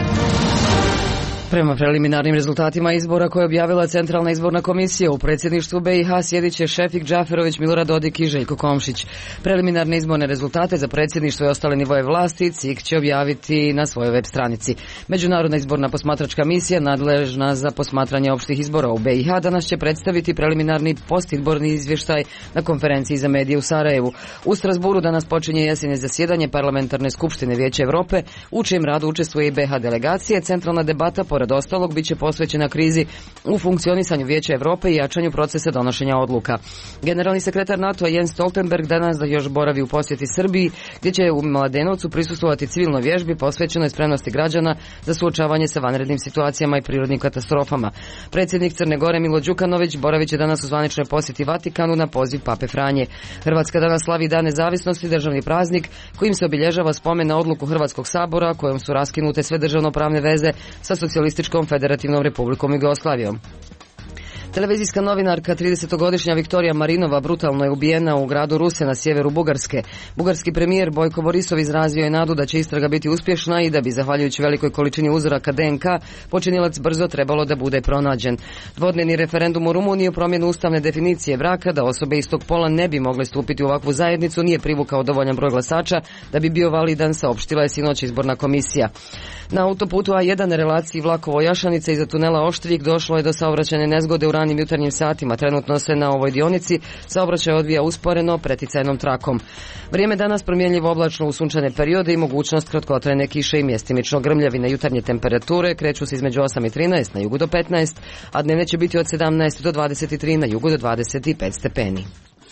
A: Prema preliminarnim rezultatima izbora koje je objavila Centralna izborna komisija, u predsjedništvu BiH sjedit će Šefik Džaferović, Milorad Dodik i Željko Komšić. Preliminarne izborne rezultate za predsjedništvo i ostale nivoje vlasti CIK će objaviti na svojoj web stranici. Međunarodna izborna posmatračka misija, nadležna za posmatranje opštih izbora u BiH, danas će predstaviti preliminarni postizborni izvještaj na konferenciji za medije u Sarajevu. U Strasburu danas počinje jesenje zasjedanje Parlamentarne skupštine Vijeća Europe, u čijem radu učestvuje i BiH delegacije. Centralna debata pored ostalog bit će posvećena krizi u funkcionisanju Vijeća Europe i jačanju procesa donošenja odluka. Generalni sekretar NATO Jens Stoltenberg danas da još boravi u posjeti Srbiji, gdje će u Mladenovcu prisustvovati civilnoj vježbi posvećenoj spremnosti građana za suočavanje sa vanrednim situacijama i prirodnim katastrofama. Predsjednik Crne Gore Milo Đukanović boravit će danas u zvaničnoj posjeti Vatikanu na poziv Pape Franje. Hrvatska danas slavi Dan nezavisnosti, državni praznik kojim se obilježava spomen na odluku Hrvatskog sabora kojom su raskinute sve državnopravne veze sa Socijalističkom federativnom republikom Jugoslavijom. Televizijska novinarka 30-godišnja Viktorija Marinova brutalno je ubijena u gradu Ruse na sjeveru Bugarske. Bugarski premijer Bojko Borisov izrazio je nadu da će istraga biti uspješna i da bi, zahvaljujući velikoj količini uzoraka DNK, počinilac brzo trebalo da bude pronađen. Dvodnevni referendum u Rumuniji o promjenu ustavne definicije braka da osobe istog pola ne bi mogle stupiti u ovakvu zajednicu nije privukao dovoljan broj glasača da bi bio validan, saopštila je sinoć izborna komisija. Na autoputu A1 na relaciji Vlakovo-Jašanica iza tunela Oštrijik došlo je do saobraćajne nezgode u ranim jutarnjim satima. Trenutno se na ovoj dionici saobraćaj odvija usporeno preticajnom trakom. Vrijeme danas promjenljivo oblačno u sunčane periode i mogućnost kratkotrajne kiše i mjestimično grmljavine. Jutarnje temperature kreću se između 8 i 13, na jugu do 15, a dnevne će biti od 17 do 23, na jugu do 25 stepeni.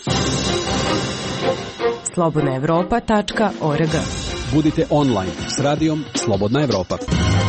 C: slobodnaevropa.org.
D: Budite online s radijom Slobodna Evropa.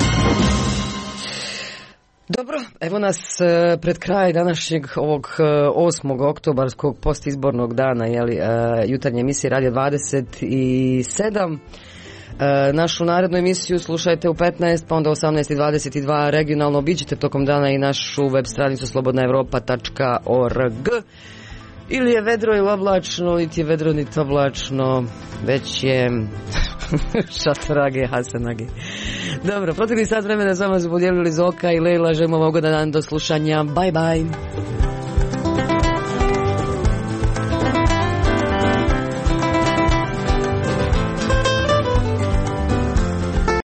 A: Dobro, evo nas pred kraj današnjeg ovog 8. oktobarskog postizbornog dana, jutarnje emisije Radio 27. Našu narednu emisiju slušajte u 15, pa onda 18:22 regionalno. Obiđite tokom dana i našu web stranicu slobodnaevropa.org. Ili je vedro ili oblačno, niti je vedro niti oblačno, već je šatorage, hasanage. Dobro, protekli sat vremena s vama su podijelili Zoka i Lejla. Želimo vam ugodan dan, do slušanja. Bye bye.